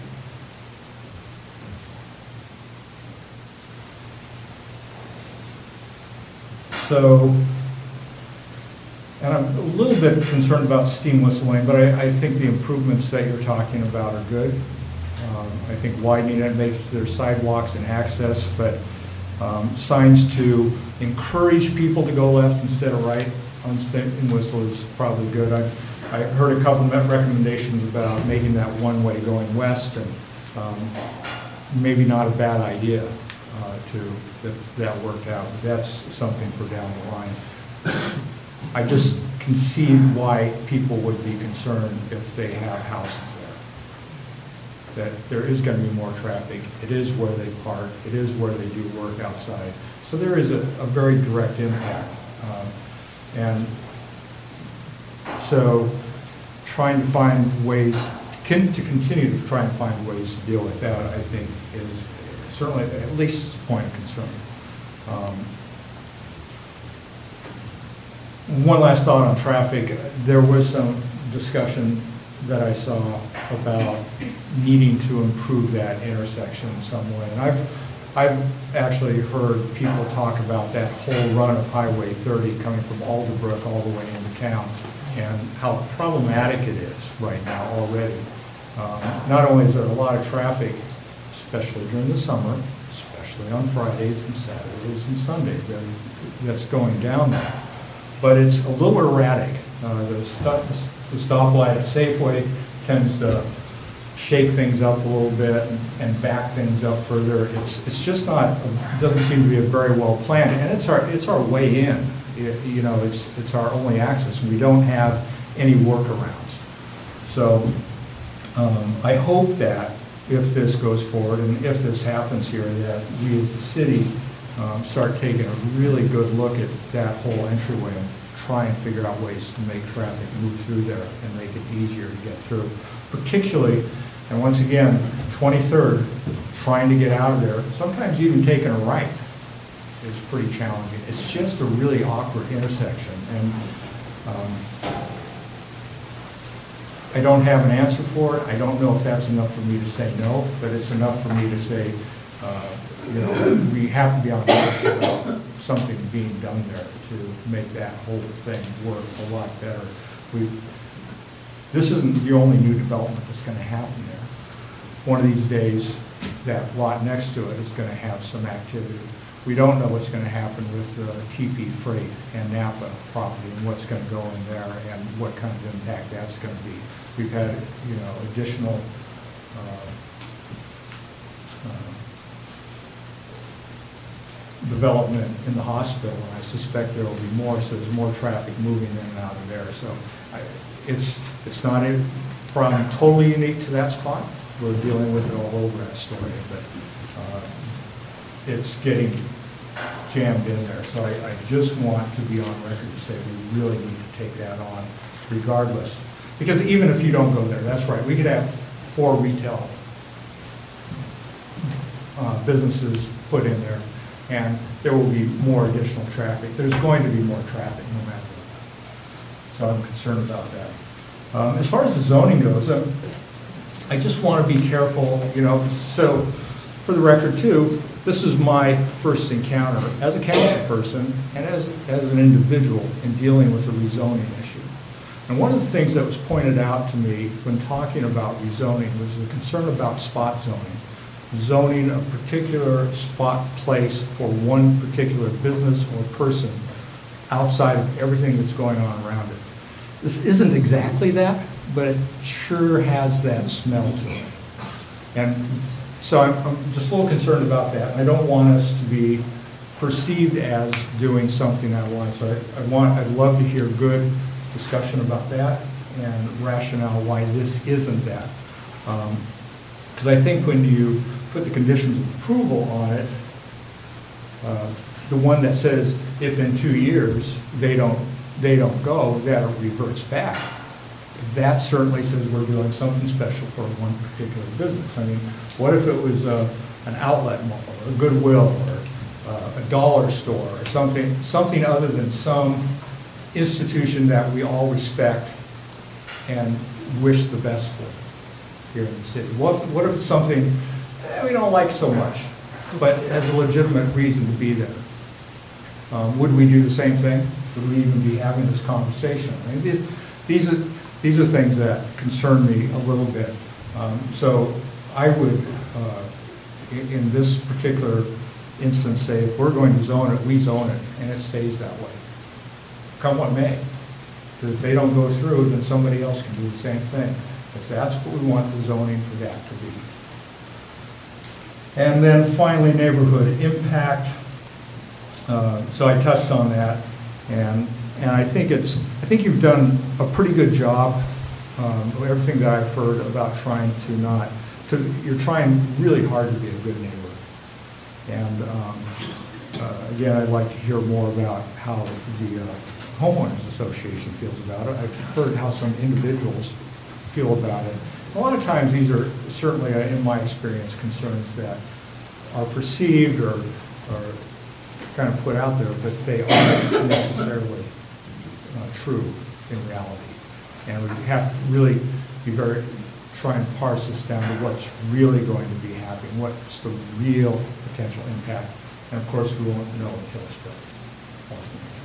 so, and I'm a little bit concerned about steam whistling, but I, I think the improvements that you're talking about are good. Um, I think widening it makes their sidewalks and access, but um, signs to encourage people to go left instead of right on steam whistle is probably good. I, I heard a couple of recommendations about making that one way going west, and um, maybe not a bad idea uh, to that, that worked out. But that's something for down the line. I just concede why people would be concerned if they have houses there. That there is going to be more traffic. It is where they park. It is where they do work outside. So there is a, a very direct impact. Um, and so trying to find ways, can, to continue to try and find ways to deal with that, I think, is certainly at least a point of concern. Um, One last thought on traffic. There was some discussion that I saw about needing to improve that intersection in some way. And I've, I've actually heard people talk about that whole run of Highway thirty coming from Alderbrook all the way into town and how problematic it is right now already. Um, not only is there a lot of traffic, especially during the summer, especially on Fridays and Saturdays and Sundays, that, that's going down there. But it's a little erratic. Uh, the, stop, the stoplight at Safeway tends to shake things up a little bit and, and back things up further. It's it's just not, it doesn't seem to be a very well planned, and it's our it's our way in. It, you know, it's it's our only access, and we don't have any workarounds. So um, I hope that if this goes forward and if this happens here, that we as a city Um, start taking a really good look at that whole entryway and try and figure out ways to make traffic move through there and make it easier to get through. Particularly, and once again, twenty-third, trying to get out of there, sometimes even taking a right is pretty challenging. It's just a really awkward intersection, and um, I don't have an answer for it. I don't know if that's enough for me to say no, but it's enough for me to say, uh, you know, we have to be on board about something being done there to make that whole thing work a lot better. We, this isn't the only new development that's going to happen there. one of these days, that lot next to it is going to have some activity. We don't know what's going to happen with the T P Freight and Napa property and what's going to go in there and what kind of impact that's going to be. We've had, you know, additional uh, uh, development in the hospital, and I suspect there will be more, so there's more traffic moving in and out of there. So I, it's it's not a problem totally unique to that spot. We're dealing with it all over Astoria, but uh, it's getting jammed in there. So I, I just want to be on record to say we really need to take that on regardless. Because even if you don't go there, that's right, we could have four retail uh, businesses put in there, and there will be more additional traffic. There's going to be more traffic no matter what. So I'm concerned about that. Um, as far as the zoning goes, um, I just want to be careful, you know, so for the record too, this is my first encounter as a council person and as, as an individual in dealing with a rezoning issue. And one of the things that was pointed out to me when talking about rezoning was the concern about spot zoning. Zoning a particular spot place for one particular business or person outside of everything that's going on around it. This isn't exactly that, but it sure has that smell to it. And so I'm, I'm just a little concerned about that. I don't want us to be perceived as doing something out of line. So I, I want, I'd love to hear good discussion about that and rationale why this isn't that. Because um, I think when you put the conditions of approval on it, uh, the one that says if in two years they don't they don't go, that it reverts back. That certainly says we're doing something special for one particular business. I mean, what if it was a, an outlet mall or a Goodwill or uh, a dollar store or something, something other than some institution that we all respect and wish the best for here in the city? What if, what if it's something eh, we don't like so much, but has a legitimate reason to be there? Um, would we do the same thing? Would we even be having this conversation? I mean, these, these are these are things that concern me a little bit. Um, so I would, uh, in, in this particular instance, say if we're going to zone it, we zone it, and it stays that way. Come what may. Because if they don't go through, then somebody else can do the same thing. If that's what we want the zoning for that to be. And then finally, neighborhood impact. Uh, so I touched on that, and and I think it's I think you've done a pretty good job. Um, everything that I've heard about trying to not to you're trying really hard to be a good neighbor. And um, uh, again, I'd like to hear more about how the uh, homeowners association feels about it. I've heard how some individuals feel about it. A lot of times, these are certainly, uh, in my experience, concerns that are perceived or or kind of put out there, but they aren't necessarily uh, true in reality. And we have to really be very, try and parse this down to what's really going to be happening, what's the real potential impact. And of course, we won't know until it's built.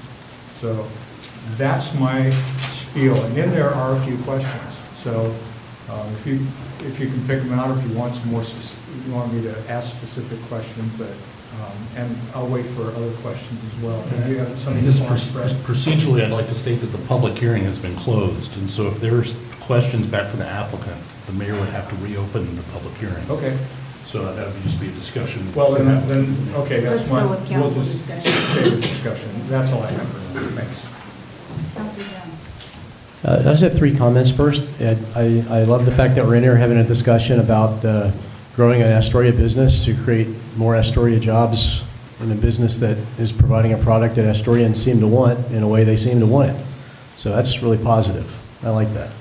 So that's my spiel. And in there are a few questions. So um, if you if you can pick them out, if you want some more, specific, you want me to ask specific questions, but Um, and I'll wait for other questions as well. Do you have something Just you want to express? procedurally, I'd like to state that the public hearing has been closed, and so if there's questions back from the applicant, the mayor would have to reopen the public hearing. Okay. So that would just be a discussion. Well, then, then okay, that's Let's my. go with council we'll just discussion. stay with discussion. That's all I have for now. Thanks. Councilor Jones. Uh, I just have three comments. First, I, I I love the fact that we're in here having a discussion about uh, growing an Astoria business to create more Astoria jobs in a business that is providing a product that Astorians seem to want in a way they seem to want it. So that's really positive. I like that.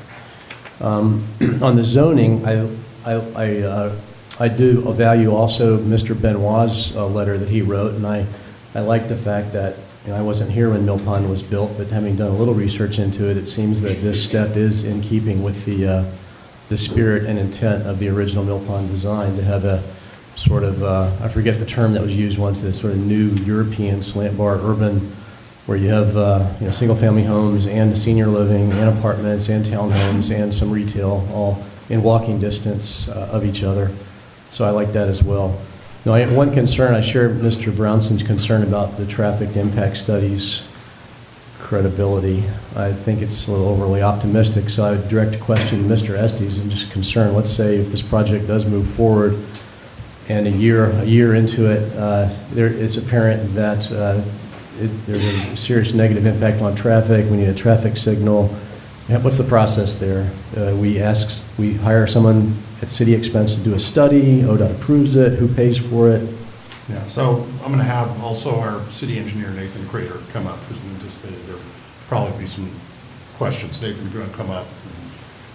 Um, on the zoning, I I I, uh, I do value also Mister Benoit's uh, letter that he wrote, and I I like the fact that, you know, I wasn't here when Mill Pond was built, but having done a little research into it, it seems that this step is in keeping with the uh, the spirit and intent of the original Mill Pond design to have a sort of, uh, I forget the term that was used once, this sort of new European slant bar urban, where you have uh, you know, single family homes and senior living and apartments and townhomes and some retail all in walking distance uh, of each other. So I like that as well. Now, I have one concern. I share Mister Brownson's concern about the traffic impact studies credibility. I think it's a little overly optimistic, so I would direct a question to Mister Estes and just concern. Let's say if this project does move forward and a year a year into it, uh, there, it's apparent that uh, it, there's a serious negative impact on traffic. We need a traffic signal. What's the process there? Uh, we ask, we hire someone at city expense to do a study. O D O T approves it. Who pays for it? Yeah, so I'm going to have also our city engineer, Nathan Crater, come up, because we anticipated there'll probably be some questions. Nathan, you're going to come up and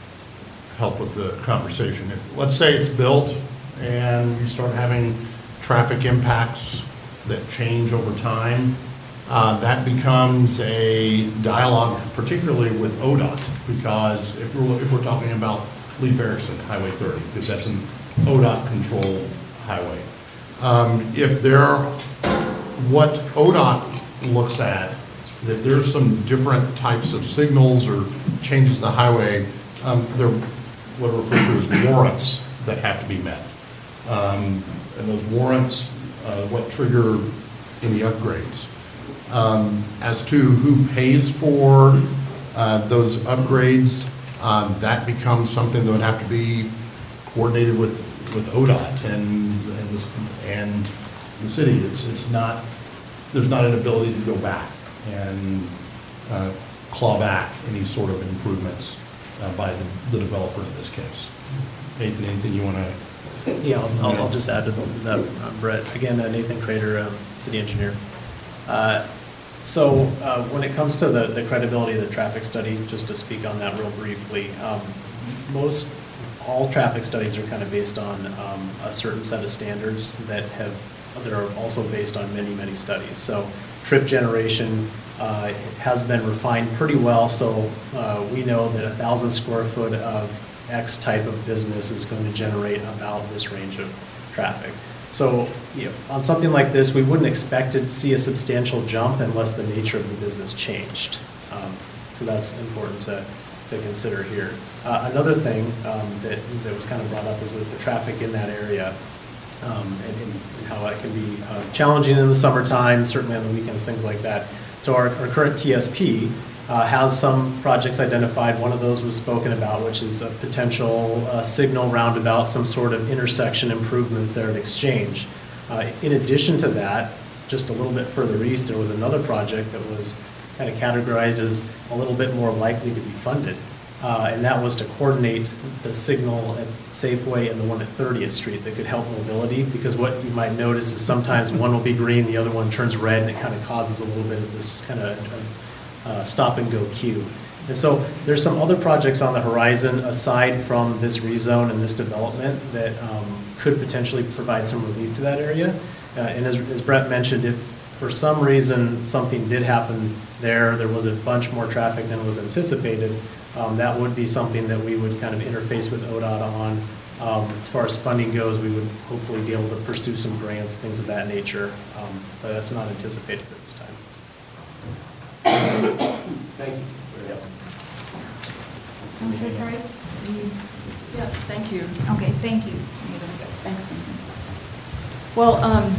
help with the conversation. If, let's say it's built and you start having traffic impacts that change over time, uh, that becomes a dialogue, particularly with O D O T, because if we're, if we're talking about Lee Ferguson, Highway thirty, because that's an O D O T controlled highway. Um, if there, what O D O T looks at is if there's some different types of signals or changes to the highway, um, there are what are referred to as warrants that have to be met. Um, and those warrants, uh, what trigger any upgrades. Um, as to who pays for uh, those upgrades, um, that becomes something that would have to be coordinated with, with O D O T and The, and the city. It's it's not, there's not an ability to go back and uh, claw back any sort of improvements uh, by the, the developer in this case. Nathan, anything you want to? Yeah, I'll, I'll, I'll just add to that, uh, Brett. Again, uh, Nathan Crater, um, city engineer. Uh, so uh, when it comes to the, the credibility of the traffic study, just to speak on that real briefly, um, most all traffic studies are kind of based on um, a certain set of standards that have that are also based on many, many studies. So trip generation uh, has been refined pretty well. So uh, we know that a thousand square foot of X type of business is going to generate about this range of traffic. So you know, on something like this, we wouldn't expect to see a substantial jump unless the nature of the business changed. Um, so that's important to to consider here. Uh, another thing um, that, that was kind of brought up is that the traffic in that area um, and, and how it can be uh, challenging in the summertime, certainly on the weekends, things like that. So our, our current T S P uh, has some projects identified. One of those was spoken about, which is a potential uh, signal roundabout, some sort of intersection improvements there at Exchange. Uh, in addition to that, just a little bit further east, there was another project that was kind of categorized as a little bit more likely to be funded. Uh, and that was to coordinate the signal at Safeway and the one at thirtieth Street that could help mobility, because what you might notice is sometimes one will be green, the other one turns red, and it kind of causes a little bit of this kind of uh, stop and go queue. And so there's some other projects on the horizon aside from this rezone and this development that um, could potentially provide some relief to that area. Uh, and as, as Brett mentioned, if for some reason something did happen there, there was a bunch more traffic than was anticipated, um, that would be something that we would kind of interface with O D O T on. Um, as far as funding goes, we would hopefully be able to pursue some grants, things of that nature, um, but that's not anticipated at this time. Thank you. Councilor Price? You- Yes, thank you. Okay, thank you. Thanks. Well, um,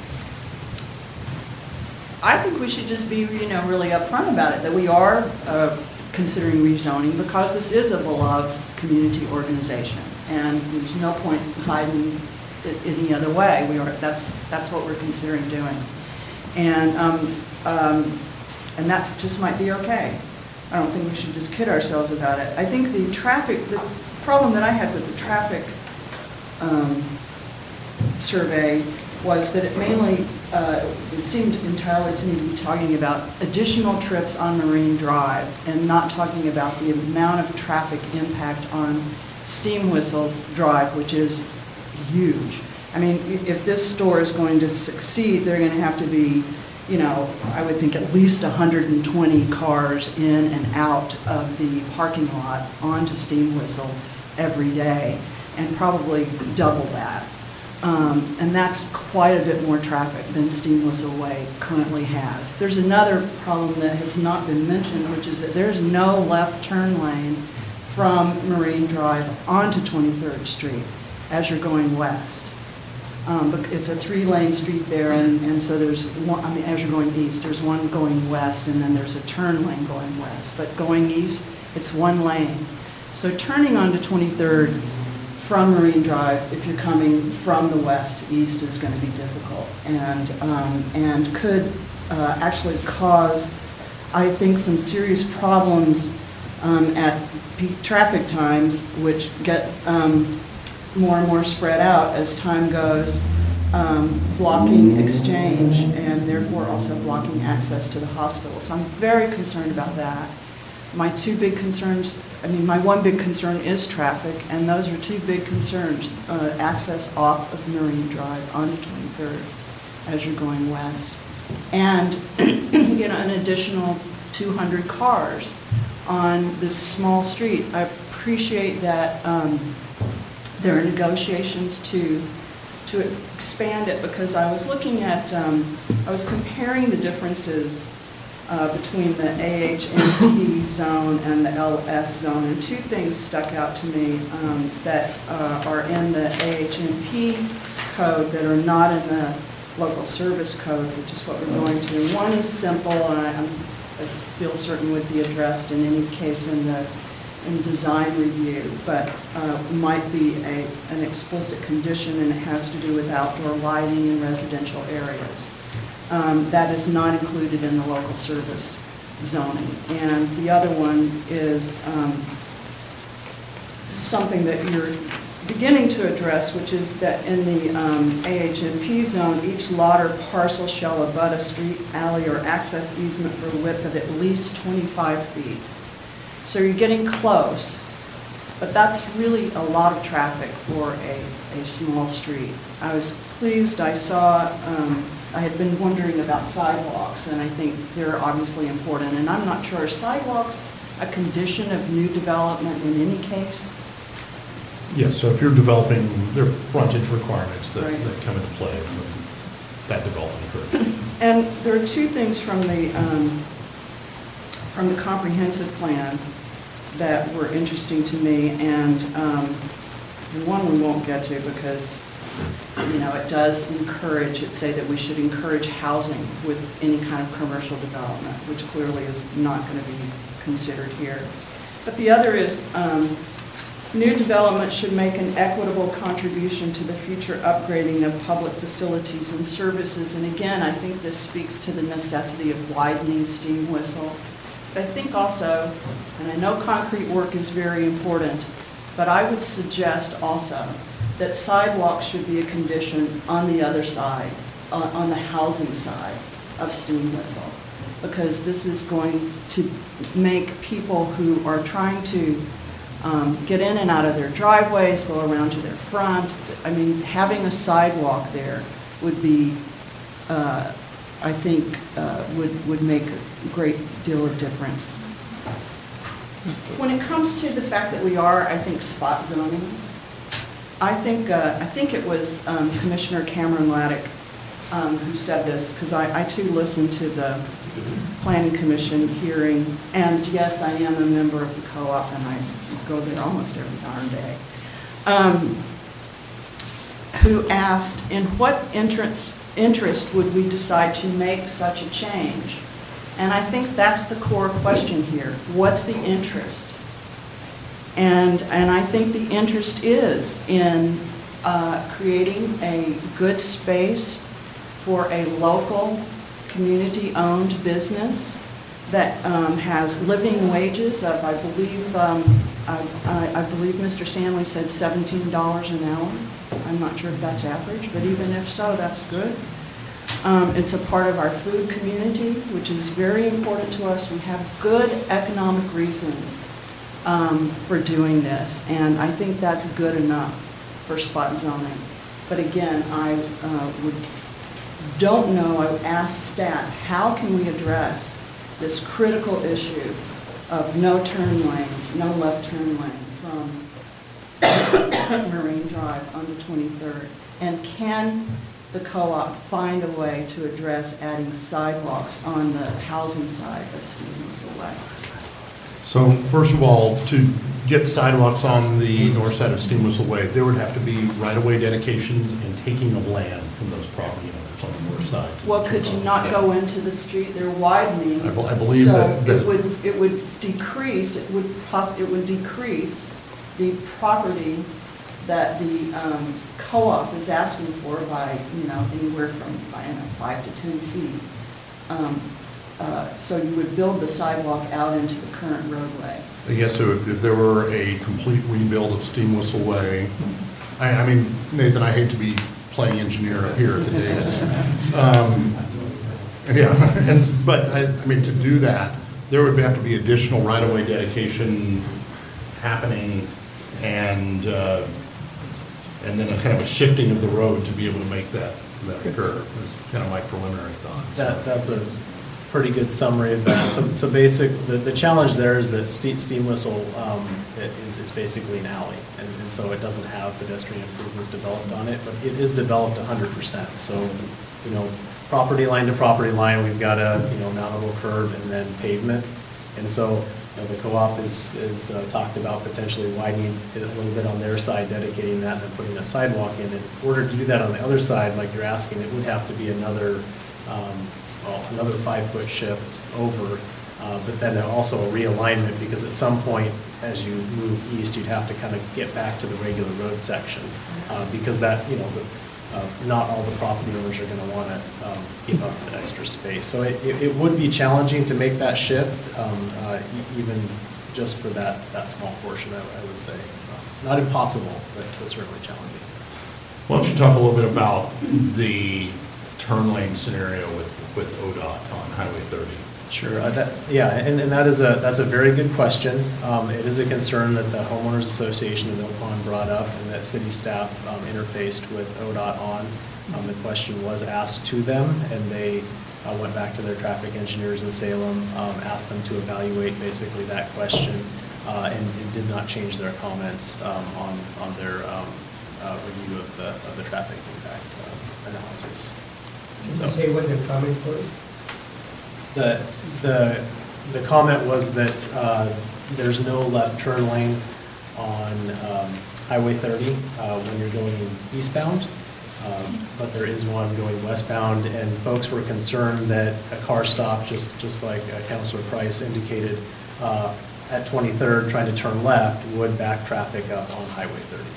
I think we should just be, you know, really upfront about it, that we are uh, considering rezoning because this is a beloved community organization, and there's no point hiding it any other way. We are, that's, that's what we're considering doing. And, um, um, and that just might be okay. I don't think we should just kid ourselves about it. I think the traffic, the problem that I had with the traffic um, survey was that it mainly, uh, it seemed entirely to me to be talking about additional trips on Marine Drive and not talking about the amount of traffic impact on Steam Whistle Drive, which is huge. I mean, if this store is going to succeed, they're going to have to be, you know, I would think at least one hundred twenty cars in and out of the parking lot onto Steam Whistle every day, and probably double that. Um, and that's quite a bit more traffic than Steam Whistle Way currently has. There's another problem that has not been mentioned, which is that there's no left turn lane from Marine Drive onto twenty-third Street as you're going west. Um, bec- It's a three-lane street there, and, and so there's one, I mean, as you're going east, there's one going west, and then there's a turn lane going west. But going east, it's one lane. So turning onto twenty-third from Marine Drive, if you're coming from the west east, is going to be difficult, and, um, and could uh, actually cause, I think, some serious problems um, at peak traffic times, which get um, more and more spread out as time goes, um, blocking exchange and therefore also blocking access to the hospital. So I'm very concerned about that. My two big concerns, I mean, my one big concern is traffic, and those are two big concerns, uh, access off of Marine Drive onto twenty-third as you're going west. And, you know, an additional two hundred cars on this small street. I appreciate that um, there are negotiations to to expand it, because I was looking at, um, I was comparing the differences uh, between the A H M P zone and the L S zone, and two things stuck out to me um, that uh, are in the A H M P code that are not in the local service code, which is what we're going to. And one is simple, and I, I'm, I feel certain would be addressed in any case in the in design review, but uh, might be a, an explicit condition, and it has to do with outdoor lighting in residential areas. Um, that is not included in the local service zoning. And the other one is um, something that you're beginning to address, which is that in the um, A H M P zone, each lot or parcel shall abut a street, alley, or access easement for a width of at least twenty-five feet. So you're getting close, but that's really a lot of traffic for a, a small street. I was pleased, I saw, um, I had been wondering about sidewalks, and I think they're obviously important. And I'm not sure, are sidewalks a condition of new development in any case? Yes, so if you're developing, there are frontage requirements that, Right. that come into play when that development occurs. And there are two things from the, um, from the comprehensive plan that were interesting to me, and um, one we won't get to because, you know, it does encourage, it say that we should encourage housing with any kind of commercial development, which clearly is not going to be considered here. But the other is, um, new development should make an equitable contribution to the future upgrading of public facilities and services. And again, I think this speaks to the necessity of widening Steam Whistle. But I think also, and I know concrete work is very important, but I would suggest also that sidewalks should be a condition on the other side, uh, on the housing side of Steam Whistle, because this is going to make people who are trying to um, get in and out of their driveways, go around to their front. I mean, having a sidewalk there would be, uh, I think, uh, would, would make a great deal of difference. When it comes to the fact that we are, I think, spot zoning, I think, uh, I think it was um, Commissioner Cameron Laddick um, who said this, because I, I too listened to the Planning Commission hearing, and yes, I am a member of the co-op, and I go there almost every darn day, um, who asked, in what interest, interest would we decide to make such a change? And I think that's the core question here. What's the interest? And, and I think the interest is in uh, creating a good space for a local, community-owned business that um, has living wages of, I believe, um, I, I, I believe Mister Stanley said seventeen dollars an hour. I'm not sure if that's average, but even if so, that's good. Um, it's a part of our food community, which is very important to us. We have good economic reasons um, for doing this, and I think that's good enough for spot zoning. But again, I uh, would, don't know, I would ask staff, how can we address this critical issue of no turn lane, no left turn lane from Marine Drive onto twenty-third? And can the co-op find a way to address adding sidewalks on the housing side of Steam Whistle Way? So first of all, to get sidewalks on the north side of Steam Whistle Way, there would have to be right-of-way dedications and taking of land from those property owners on the north side. Well, could you not go into the street? They're widening. I be- I believe that- So that- it would, it would decrease, it would poss, it would decrease the property that the um, co-op is asking for by, you know, anywhere from, I don't know, five to ten feet. Um, uh, So you would build the sidewalk out into the current roadway. I guess so if, if there were a complete rebuild of Steam Whistle Way, I, I mean, Nathan, I hate to be playing engineer up here at the dais. Um, Yeah, and, but I, I mean, to do that, there would have to be additional right-of-way dedication happening and, uh, and then a kind of a shifting of the road to be able to make that, that occur. That's kind of my preliminary thoughts. That, that's a pretty good summary of that. So, so basic, the, the challenge there is that Steam, Steam Whistle, um, it is, it's basically an alley. And, and so it doesn't have pedestrian improvements developed on it, but it is developed one hundred percent. So, you know, property line to property line, we've got a, you know, mountable curb and then pavement. And so, you know, the co-op is, is uh, talked about potentially widening it a little bit on their side, dedicating that and then putting a sidewalk in. In order to do that on the other side, like you're asking, it would have to be another, um, well, another five-foot shift over, uh, but then also a realignment, because at some point, as you move east, you'd have to kind of get back to the regular road section, uh, because that, you know, the, uh, not all the property owners are going to want to um, give up that extra space. So it, it, it would be challenging to make that shift, um, uh, e- even just for that, that small portion, I, I would say. Uh, not impossible, but, but certainly challenging. Why don't you talk a little bit about the turn lane scenario with, with O D O T on Highway thirty? Sure, uh, that, yeah, and, and that is a, that's a very good question. Um, it is a concern that the Homeowners Association of Mill Pond brought up and that city staff um, interfaced with O D O T on. Um, the question was asked to them, and they uh, went back to their traffic engineers in Salem, um, asked them to evaluate basically that question, uh, and, and did not change their comments um, on, on their um, uh, review of the, of the traffic impact uh, analysis. Can So- you say what the comment was? The, the, the comment was that uh, there's no left turn lane on um, Highway thirty uh, when you're going eastbound, um, but there is one going westbound, and folks were concerned that a car stop, just, just like uh, Councilor Price indicated, uh, at twenty-third trying to turn left would back traffic up on Highway thirty.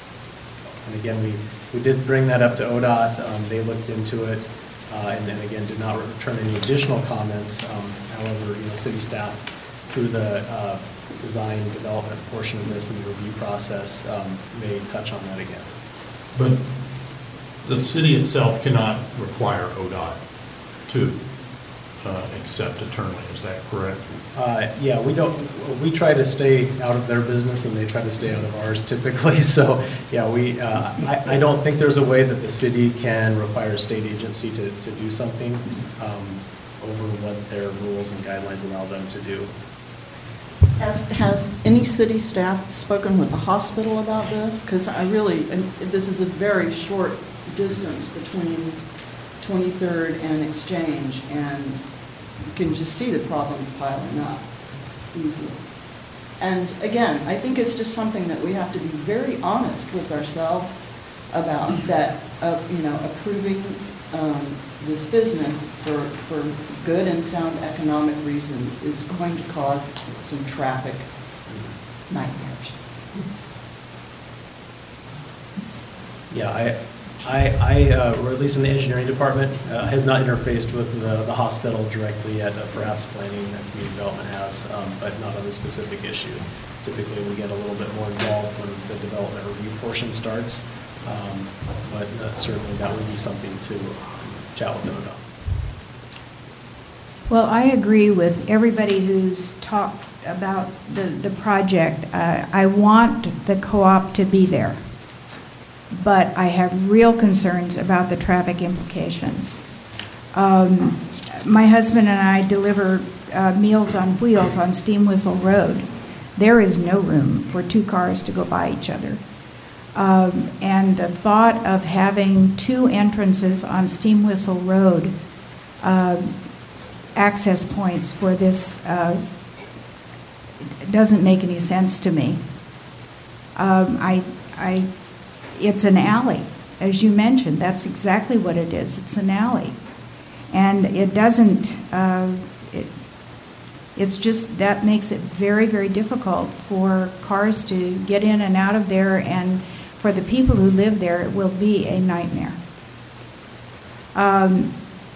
And again, we, we did bring that up to O D O T. Um, they looked into it. Uh, and then again, did not return any additional comments. Um, however, you know, city staff, through the uh, design development portion of this and the review process, um, may touch on that again. But the city itself cannot require O D O T to uh, accept a turn lane, is that correct? Uh, yeah, we don't, we try to stay out of their business and they try to stay out of ours typically. So, yeah, we, uh, I, I don't think there's a way that the city can require a state agency to, to do something um, over what their rules and guidelines allow them to do. Has, has any city staff spoken with the hospital about this? Because I really, and this is a very short distance between twenty-third and Exchange, and you can just see the problems piling up easily. And again, I think it's just something that we have to be very honest with ourselves about, that, uh, you know, approving um, this business for, for good and sound economic reasons is going to cause some traffic nightmares. Yeah, I, I, I uh, or at least in the engineering department, uh, has not interfaced with the, the hospital directly yet. Uh, perhaps planning and community development has, um, but not on this specific issue. Typically, we get a little bit more involved when the development review portion starts, um, but uh, certainly that would be something to chat with them about. Well, I agree with everybody who's talked about the, the project. Uh, I want the co-op to be there, but I have real concerns about the traffic implications. Um, my husband and I deliver uh, Meals on Wheels on Steam Whistle Road. There is no room for two cars to go by each other. Um, and the thought of having two entrances on Steam Whistle Road, uh, access points for this uh, doesn't make any sense to me. Um, I, I, it's an alley, as you mentioned. That's exactly what it is. It's an alley. And it doesn't, uh, it, it's just, that makes it very, very difficult for cars to get in and out of there, and for the people who live there, it will be a nightmare. Um,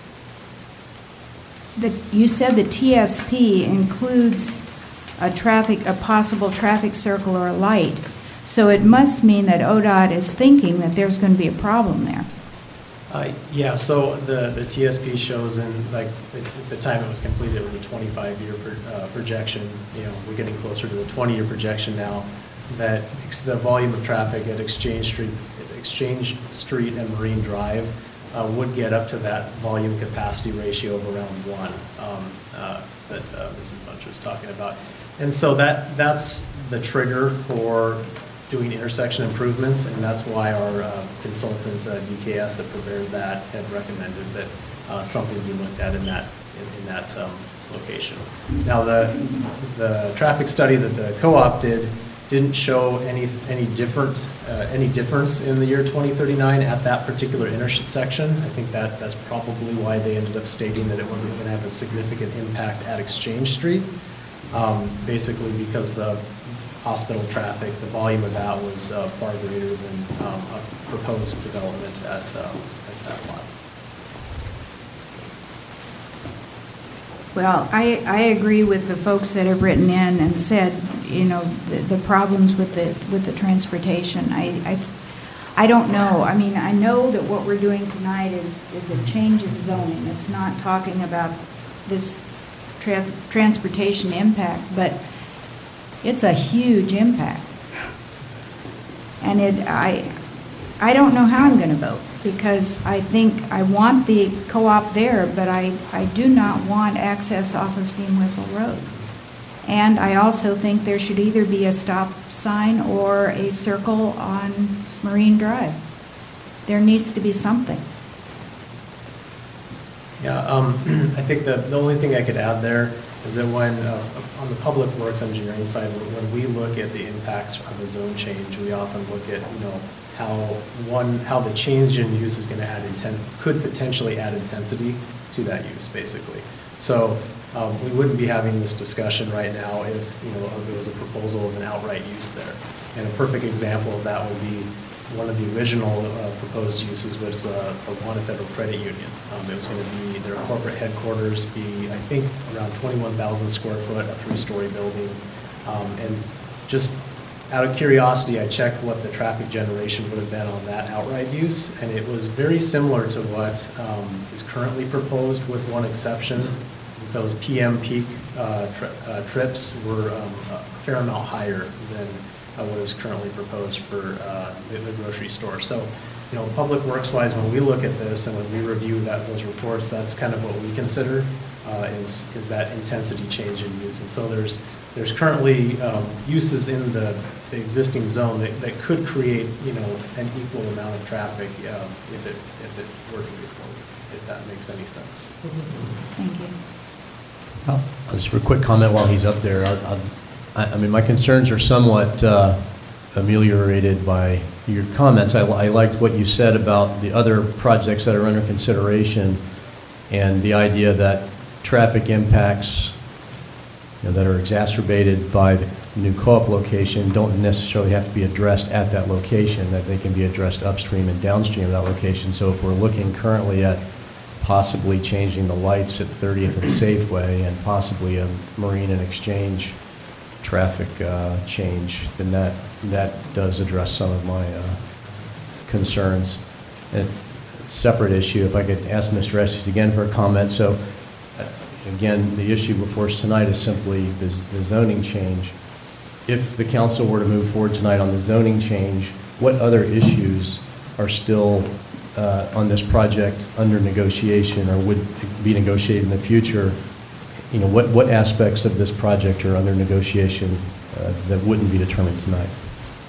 the, you said the T S P includes a traffic, a possible traffic circle or a light. So it must mean that O D O T is thinking that there's going to be a problem there. Uh, Yeah, so the, the T S P shows in, like, at the time it was completed, it was a twenty-five year uh, projection. You know, we're getting closer to the twenty year projection now, that ex- the volume of traffic at Exchange Street, Exchange Street and Marine Drive uh, would get up to that volume capacity ratio of around one um, uh, that uh, Missus Bunch was talking about. And so that, that's the trigger for doing intersection improvements, and that's why our uh, consultant, uh, D K S, that prepared that, had recommended that uh, something be looked at in that, in, in that um, location. Now, the, the traffic study that the co-op did didn't show any, any different, uh, any difference in the year twenty thirty-nine at that particular intersection. I think that that's probably why they ended up stating that it wasn't going to have a significant impact at Exchange Street. Um, basically because the hospital traffic, the volume of that was uh, far greater than um, a proposed development at, uh, at that lot. Well, I, I agree with the folks that have written in and said, you know, the, the problems with the with the transportation. I, I I don't know. I mean, I know that what we're doing tonight is is a change of zoning. It's not talking about this Trans- transportation impact, but it's a huge impact. And it, I, I don't know how I'm going to vote, because I think I want the co-op there, but I, I do not want access off of Steam Whistle Road. And I also think there should either be a stop sign or a circle on Marine Drive. There needs to be something. Yeah, um, I think the, the only thing I could add there is that when, uh, on the public works engineering side, when we look at the impacts of a zone change, we often look at, you know, how one, how the change in use is going to add intent, could potentially add intensity to that use, basically. So um, we wouldn't be having this discussion right now if, you know, there was a proposal of an outright use there. And a perfect example of that would be one of the original uh, proposed uses was uh, a Wanna Federal Credit Union. Um, it was going to be their corporate headquarters, be I think around twenty-one thousand square foot, a three-story building. Um, and just out of curiosity, I checked what the traffic generation would have been on that outright use, and it was very similar to what um, is currently proposed, with one exception. Those P M peak uh, tri uh, trips were um, a fair amount higher than Uh, what is currently proposed for uh, the, the grocery store. So, you know, public works wise, when we look at this and when we review that those reports, that's kind of what we consider uh, is is that intensity change in use. And so there's there's currently um, uses in the, the existing zone that, that could create, you know, an equal amount of traffic uh, if it if it were to be forward, if that makes any sense. Thank you. Well, just a quick comment while he's up there. I'll, I'll I mean, my concerns are somewhat uh, ameliorated by your comments. I, I liked what you said about the other projects that are under consideration, and the idea that traffic impacts, you know, that are exacerbated by the new co-op location don't necessarily have to be addressed at that location, that they can be addressed upstream and downstream of that location. So if we're looking currently at possibly changing the lights at thirtieth and Safeway and possibly a Marine and Exchange traffic uh, change, then that that does address some of my uh, concerns. And separate issue, if I could ask Mister Estes again for a comment. So uh, again, the issue before us tonight is simply the, the zoning change. If the council were to move forward tonight on the zoning change, what other issues are still uh, on this project under negotiation or would be negotiated in the future? You know, what, what aspects of this project are under negotiation uh, that wouldn't be determined tonight?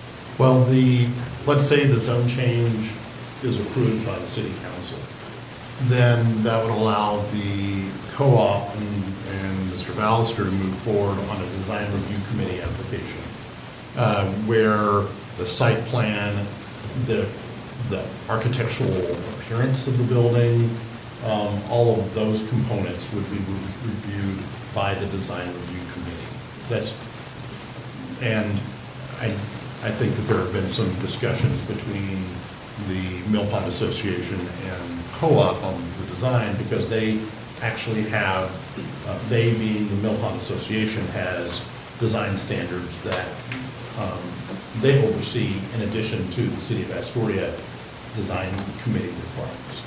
Well, the, let's say the zone change is approved by the city council. then that would allow the co-op and, and Mister Ballister to move forward on a design review committee application, uh, where the site plan, the, the architectural appearance of the building, um, all of those components would be re- reviewed by the design review committee. That's, and I, I think that there have been some discussions between the Mill Pond Association and co-op on the design, because they actually have, uh, they being the Mill Pond Association has design standards that um, they oversee in addition to the City of Astoria design committee requirements.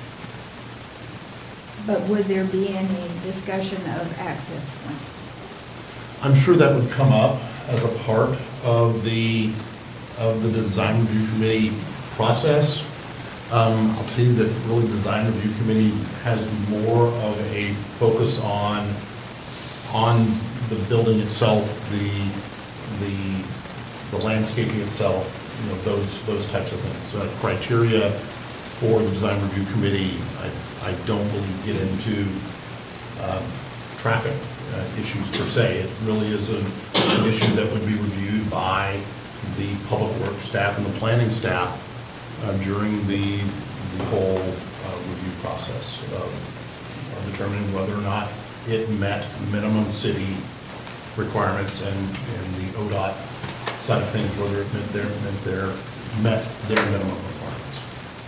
But would there be any discussion of access points? I'm sure that would come up as a part of the, of the design review committee process. Um, I'll tell you that really design review committee has more of a focus on, on the building itself, the, the, the landscaping itself, you know, those, those types of things. So criteria for the design review committee, I, I don't really get into um, traffic uh, issues per se. It really is an, an issue that would be reviewed by the public works staff and the planning staff uh, during the, the whole uh, review process of, of determining whether or not it met minimum city requirements, and, and the O D O T side of things, whether it met their, met their, met their minimum requirements.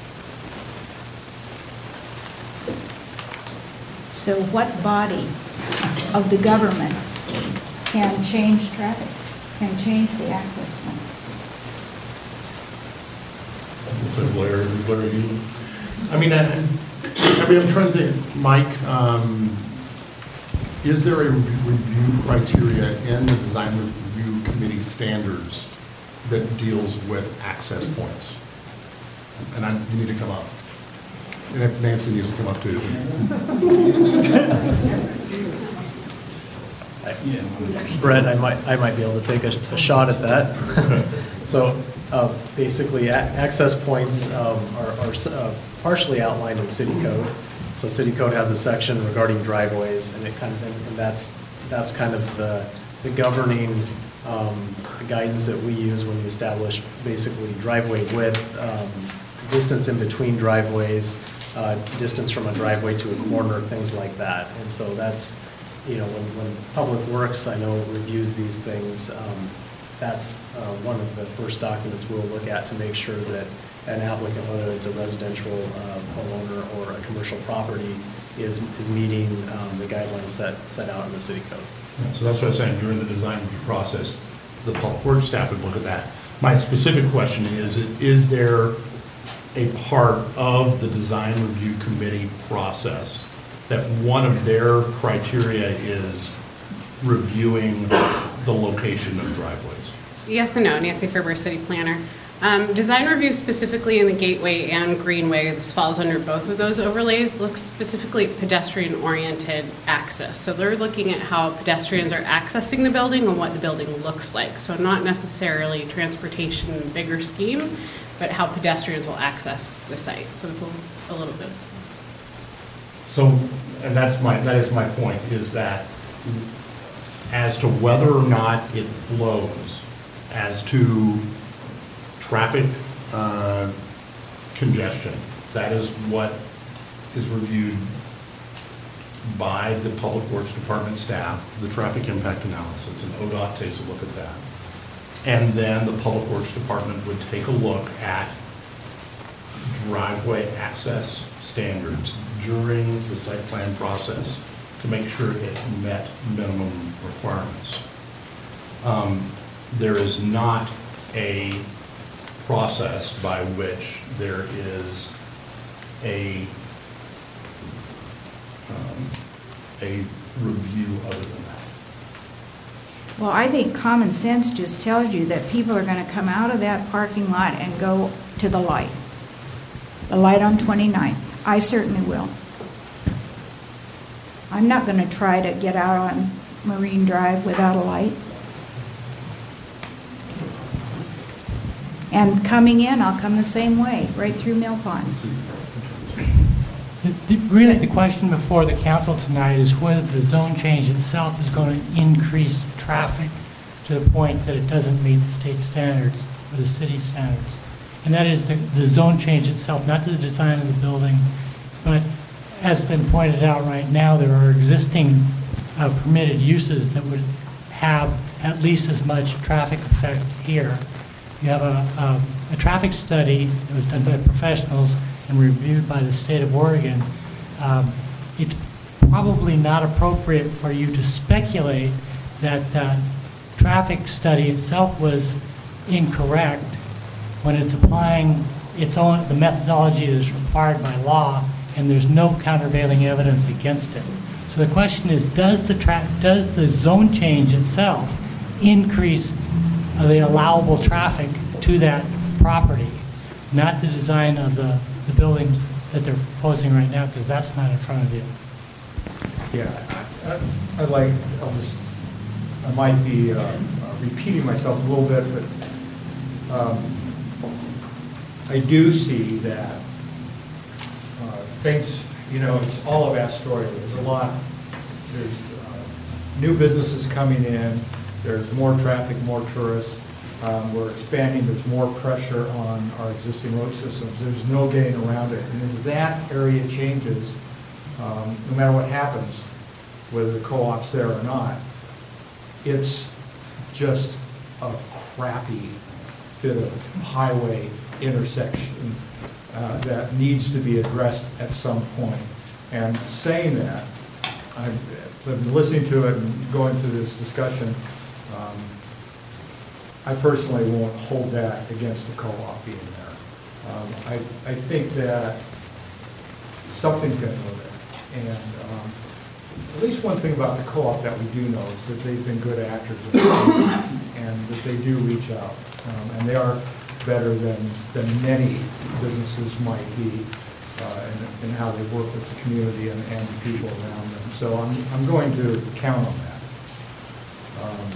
So what body of the government can change traffic, can change the access points? Blair, Blair, you, I mean, I, I mean, I'm trying to think, Mike, um, is there a review criteria in the design review committee standards that deals with access points? And I, you need to come up. And if Nancy needs to come up too. Brett, I might, I might be able to take a, a shot at that. So uh, basically, a- access points um, are, are uh, partially outlined in city code. So city code has a section regarding driveways, and it kind of, and that's, that's kind of the, the governing um, guidance that we use when we establish basically driveway width, um, distance in between driveways, uh, distance from a driveway to a corner, things like that. And so that's, you know, when, when Public Works, I know, reviews these things, um, that's uh, one of the first documents we'll look at to make sure that an applicant, whether it's a residential uh, homeowner or a commercial property, is, is meeting um, the guidelines set, set out in the city code. Yeah, so that's what I was saying, during the design review process, the public works staff would look at that. My specific question is, is there a part of the design review committee process that one of their criteria is reviewing the location of driveways? Yes and no. Nancy Ferber, city planner. Um, design review specifically in the gateway and greenway, this falls under both of those overlays, looks specifically at pedestrian-oriented access. So they're looking at how pedestrians are accessing the building and what the building looks like. So not necessarily transportation in a bigger scheme, but how pedestrians will access the site. So it's a, a little bit. So, and that's my, that is my point, is that as to whether or not it flows, as to traffic uh, congestion, that is what is reviewed by the Public Works Department staff, the traffic impact analysis, and O D O T takes a look at that. And then the Public Works Department would take a look at driveway access standards during the site plan process to make sure it met minimum requirements. Um, there is not a process by which there is a um, a review other than that. Well, I think common sense just tells you that people are going to come out of that parking lot and go to the light. The light on twenty-ninth. I certainly will. I'm not going to try to get out on Marine Drive without a light. And coming in, I'll come the same way, right through Mill Pond. The- the- Really, the question before the council tonight is whether the zone change itself is going to increase traffic to the point that it doesn't meet the state standards or the city standards. And that is the, the zone change itself, not the design of the building, but as has been pointed out right now, there are existing uh, permitted uses that would have at least as much traffic effect here. You have a, um, a traffic study that was done by professionals and reviewed by the state of Oregon. Um, it's probably not appropriate for you to speculate that that traffic study itself was incorrect when it's applying its own, the methodology that is required by law, and there's no countervailing evidence against it. So the question is, does the tra does the zone change itself increase uh, the allowable traffic to that property, not the design of the, the building that they're proposing right now, because that's not in front of you. Yeah, I- I- I'd like, I'll just, I might be uh, repeating myself a little bit, but um, I do see that uh, things, you know, it's all of Astoria. There's a lot, there's uh, new businesses coming in, there's more traffic, more tourists. Um, We're expanding, there's more pressure on our existing road systems. There's no getting around it. And as that area changes, um, no matter what happens, whether the co-op's there or not, it's just a crappy bit of highway intersection uh, that needs to be addressed at some point. And saying that, I've been listening to it and going through this discussion. um, I personally won't hold that against the co-op being there. Um, I, I think that something's going to go there. And um, at least one thing about the co-op that we do know is that they've been good actors and that they do reach out. Um, and they are better than, than many businesses might be uh, in, in how they work with the community and, and the people around them. So I'm, I'm going to count on that. Um,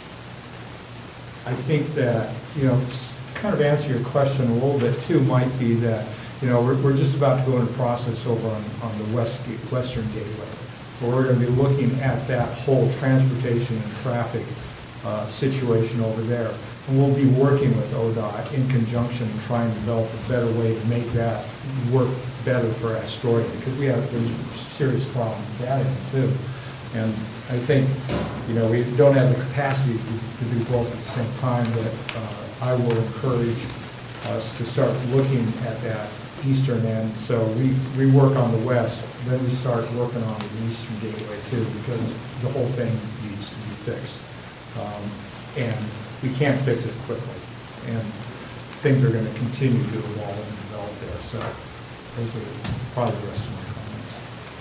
I think that, you know, kind of answer your question a little bit too, might be that, you know, we're, we're just about to go into process over on, on the west gate, western gateway, where we're going to be looking at that whole transportation and traffic uh, situation over there. And we'll be working with O D O T in conjunction and trying to develop a better way to make that work better for Astoria, because we have, there's serious problems with that end too. And I think, you know, we don't have the capacity to, to do both at the same time, but uh, I will encourage us to start looking at that eastern end. So we, we work on the west, then we start working on the eastern gateway too, because the whole thing needs to be fixed. Um, and we can't fix it quickly. And things are going to continue to evolve and develop there. So those are probably the rest of my comments.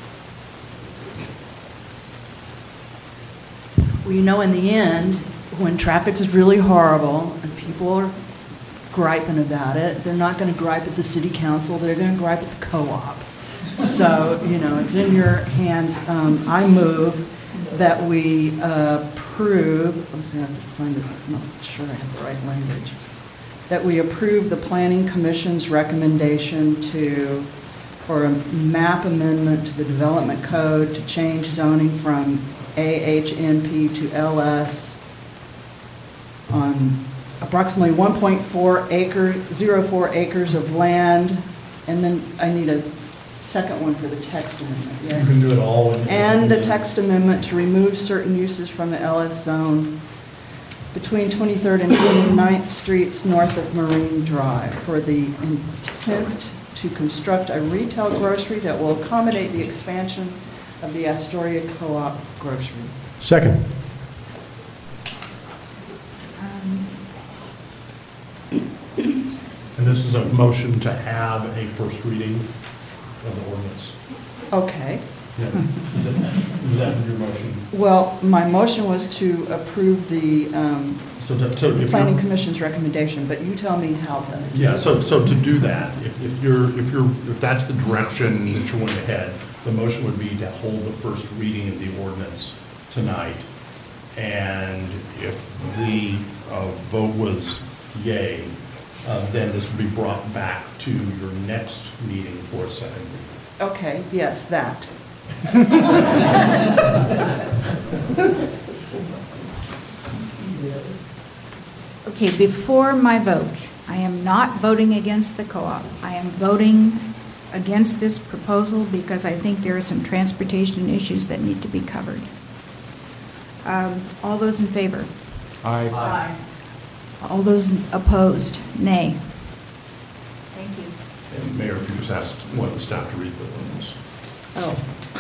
Well, you know, in the end, when traffic is really horrible and people are griping about it, they're not going to gripe at the city council, they're going to gripe at the co-op. So, you know, it's in your hands. Um, I move that we uh, approve, let's see, I have to find it, I'm not sure I have the right language, that we approve the Planning Commission's recommendation to, for a map amendment to the Development Code to change zoning from A H N P to L S on approximately one point four acre, zero four acres of land, and then I need a second one for the text amendment, yes. You can do it all in- And the text amendment to remove certain uses from the L S zone between twenty-third and twenty-ninth Streets north of Marine Drive for the intent to construct a retail grocery that will accommodate the expansion of the Astoria Co-op grocery. Second. And this is a motion to have a first reading of the ordinance. Okay. Yeah. Is that, is that your motion? Well, my motion was to approve the um, So to- so if Planning you're- Commission's recommendation, but you tell me how best. to Yeah, do so, it. so to do that, if, if you're, if you're, if that's the direction that you're going ahead, the motion would be to hold the first reading of the ordinance tonight. And if the uh, vote was yay, uh, then this would be brought back to your next meeting for a second reading. Okay, yes, that. Okay, before my vote, I am not voting against the co-op. I am voting against this proposal because I think there are some transportation issues that need to be covered. Um, All those in favor? Aye. Aye. All those Opposed? Nay. Thank you. And Mayor, if you just asked what the staff to read the ordinance. Oh.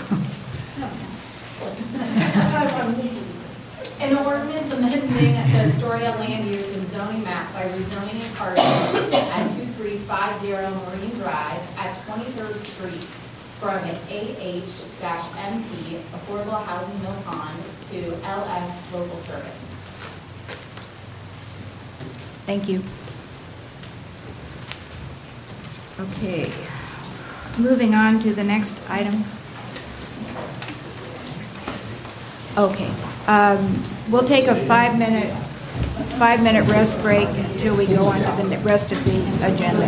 An ordinance amending the Astoria land use and zoning map by rezoning a parcel at two three five zero Marine Drive at twenty-third Street from an A H M P Affordable Housing Mill Pond to L S Local Service. Thank you. Okay. Moving on to the next item. Okay. Um, We'll take a five-minute, five-minute rest break until we go on to the rest of the agenda.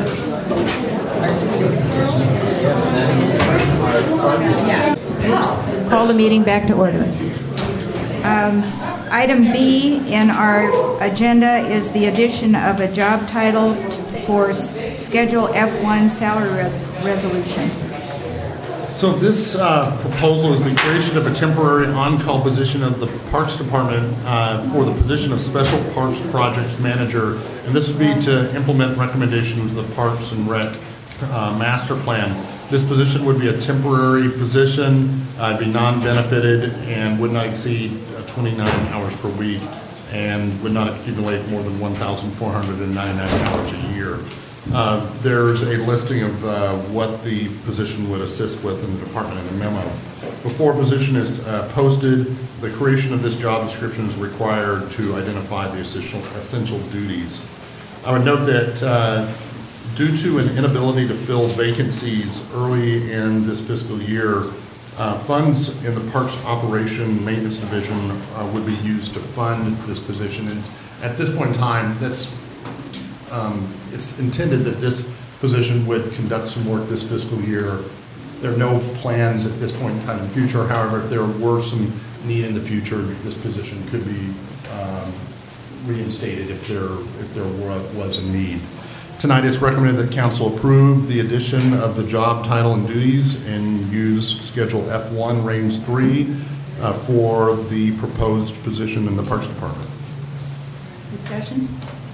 Oops. Call the meeting back to order. Um, Item B in our agenda is the addition of a job title for s- Schedule F one salary res- resolution. So this uh, proposal is the creation of a temporary on-call position of the Parks Department uh, for the position of Special Parks Projects Manager. And this would be to implement recommendations of the Parks and Rec uh, Master Plan. This position would be a temporary position, uh, be non-benefited, and would not exceed uh, twenty-nine hours per week, and would not accumulate more than one thousand four hundred ninety-nine hours a year. Uh, There's a listing of uh, what the position would assist with in the department in the memo. Before a position is uh, posted, the creation of this job description is required to identify the essential, essential duties. I would note that uh, due to an inability to fill vacancies early in this fiscal year, uh, funds in the Parks Operation Maintenance Division uh, would be used to fund this position. And at this point in time, that's Um, it's intended that this position would conduct some work this fiscal year. There are no plans at this point in time in the future. However, if there were some need in the future, this position could be um, reinstated if there, if there were- was a need. Tonight, it's recommended that council approve the addition of the job title and duties and use Schedule F one, Range three, uh, for the proposed position in the Parks Department. Discussion?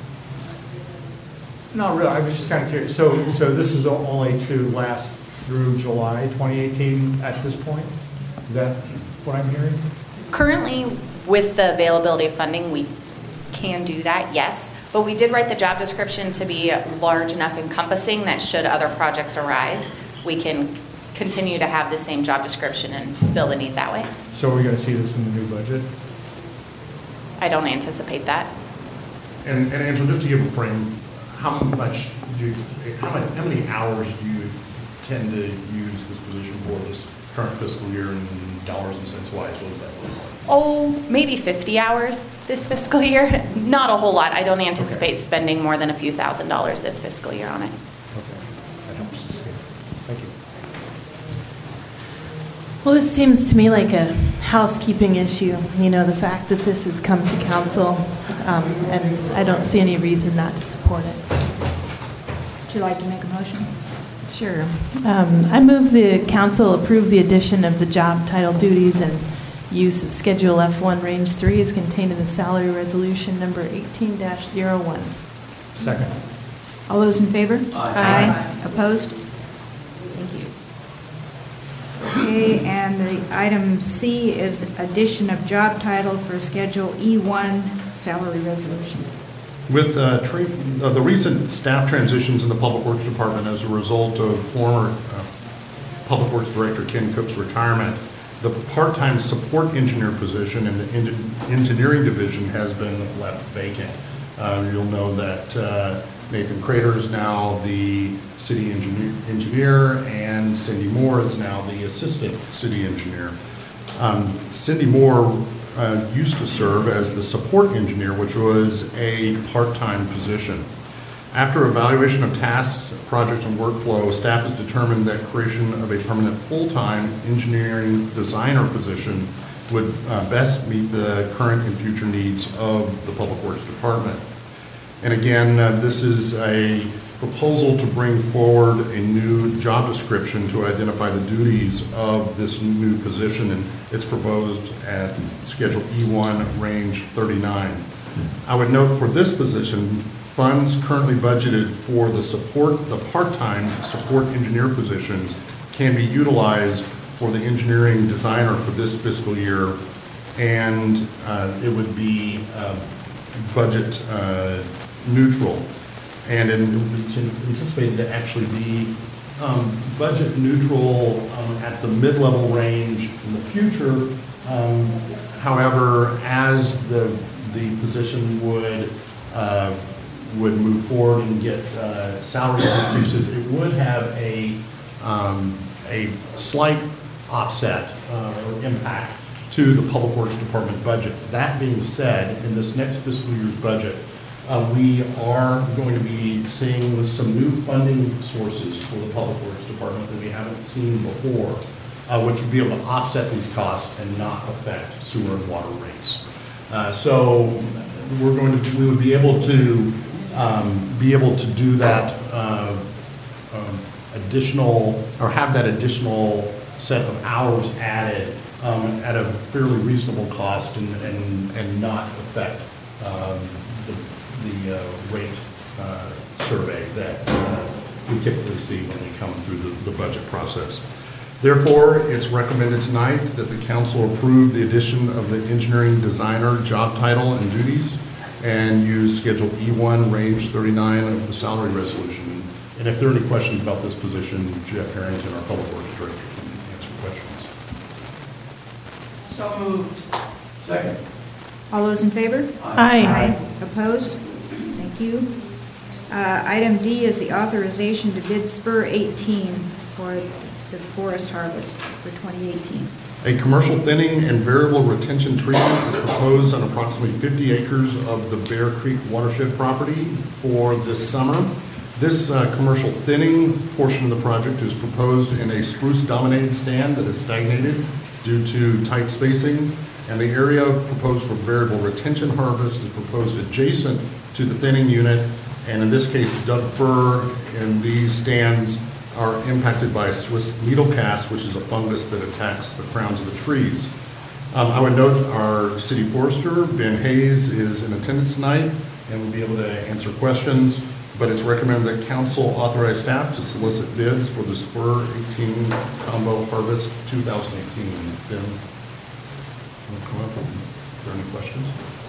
No, really, I was just kind of curious. So, so this is only to last through July twenty eighteen at this point? Is that what I'm hearing? Currently, with the availability of funding, we can do that, yes. But we did write the job description to be large enough encompassing that should other projects arise, we can continue to have the same job description and fill the need that way. So we're going to see this in the new budget? I don't anticipate that. And, and Angela, just to give a frame, how much do you, how many, how many hours do you tend to use this position for this current fiscal year in dollars and cents wise? What does that look like? Oh, maybe fifty hours this fiscal year. Not a whole lot. I don't anticipate Okay. spending more than a few thousand dollars this fiscal year on it. Okay, that helps us here. Thank you. Well, this seems to me like a housekeeping issue, you know, the fact that this has come to council, um, and I don't see any reason not to support it. Would you like to make a motion? Sure. Um, I move the council approve the addition of the job title, duties, and use of Schedule F one, Range three is contained in the salary resolution number eighteen dash zero one. Second. All those in favor? Aye. Opposed? Thank you. Okay, and the item C is addition of job title for Schedule E one salary resolution. With uh, tra- uh, the recent staff transitions in the Public Works Department as a result of former uh, Public Works Director Ken Cook's retirement, the part-time support engineer position in the en- engineering division has been left vacant. Uh, You'll know that uh, Nathan Crater is now the city engineer, engineer, and Cindy Moore is now the assistant city engineer. Um, Cindy Moore uh, used to serve as the support engineer, which was a part-time position. After evaluation of tasks, projects, and workflow, staff has determined that creation of a permanent full-time engineering designer position would uh, best meet the current and future needs of the Public Works Department. And again, uh, this is a proposal to bring forward a new job description to identify the duties of this new position, and it's proposed at Schedule E one, Range thirty-nine. I would note for this position, funds currently budgeted for the support, the part-time support engineer position can be utilized for the engineering designer for this fiscal year, and uh, it would be uh, budget uh, neutral. And it it's anticipated to actually be um, budget neutral um, at the mid-level range in the future. Um, however, as the the position would uh, would move forward and get uh, salary increases, it would have a um, a slight offset uh, or impact to the Public Works Department budget. That being said, in this next fiscal year's budget, Uh, we are going to be seeing some new funding sources for the Public Works Department that we haven't seen before, uh, which would be able to offset these costs and not affect sewer and water rates. Uh, so we're going to, we would be able to um, be able to do that uh, um, additional, or have that additional set of hours added um, at a fairly reasonable cost and and, and not affect um, the the uh, rate uh, survey that uh, we typically see when we come through the, the budget process. Therefore, it's recommended tonight that the council approve the addition of the engineering designer job title and duties and use Schedule E one, Range thirty-nine of the salary resolution. And if there are any questions about this position, Jeff Harrington, our Public Works Director, can answer questions. So moved. Second. All those in favor? Aye. Aye. Opposed? Thank you. Uh, Item D is the authorization to bid Spur eighteen for the forest harvest for twenty eighteen. A commercial thinning and variable retention treatment is proposed on approximately fifty acres of the Bear Creek watershed property for this summer. This uh, commercial thinning portion of the project is proposed in a spruce-dominated stand that is stagnated due to tight spacing, and the area proposed for variable retention harvest is proposed adjacent to the thinning unit, and in this case, Doug fir in these stands are impacted by Swiss needlecast, which is a fungus that attacks the crowns of the trees. Um, I would note our city forester, Ben Hayes, is in attendance tonight and will be able to answer questions, but it's recommended that council authorize staff to solicit bids for the Spur eighteen Combo Harvest two thousand eighteen. Ben, want to come up? Are there any questions?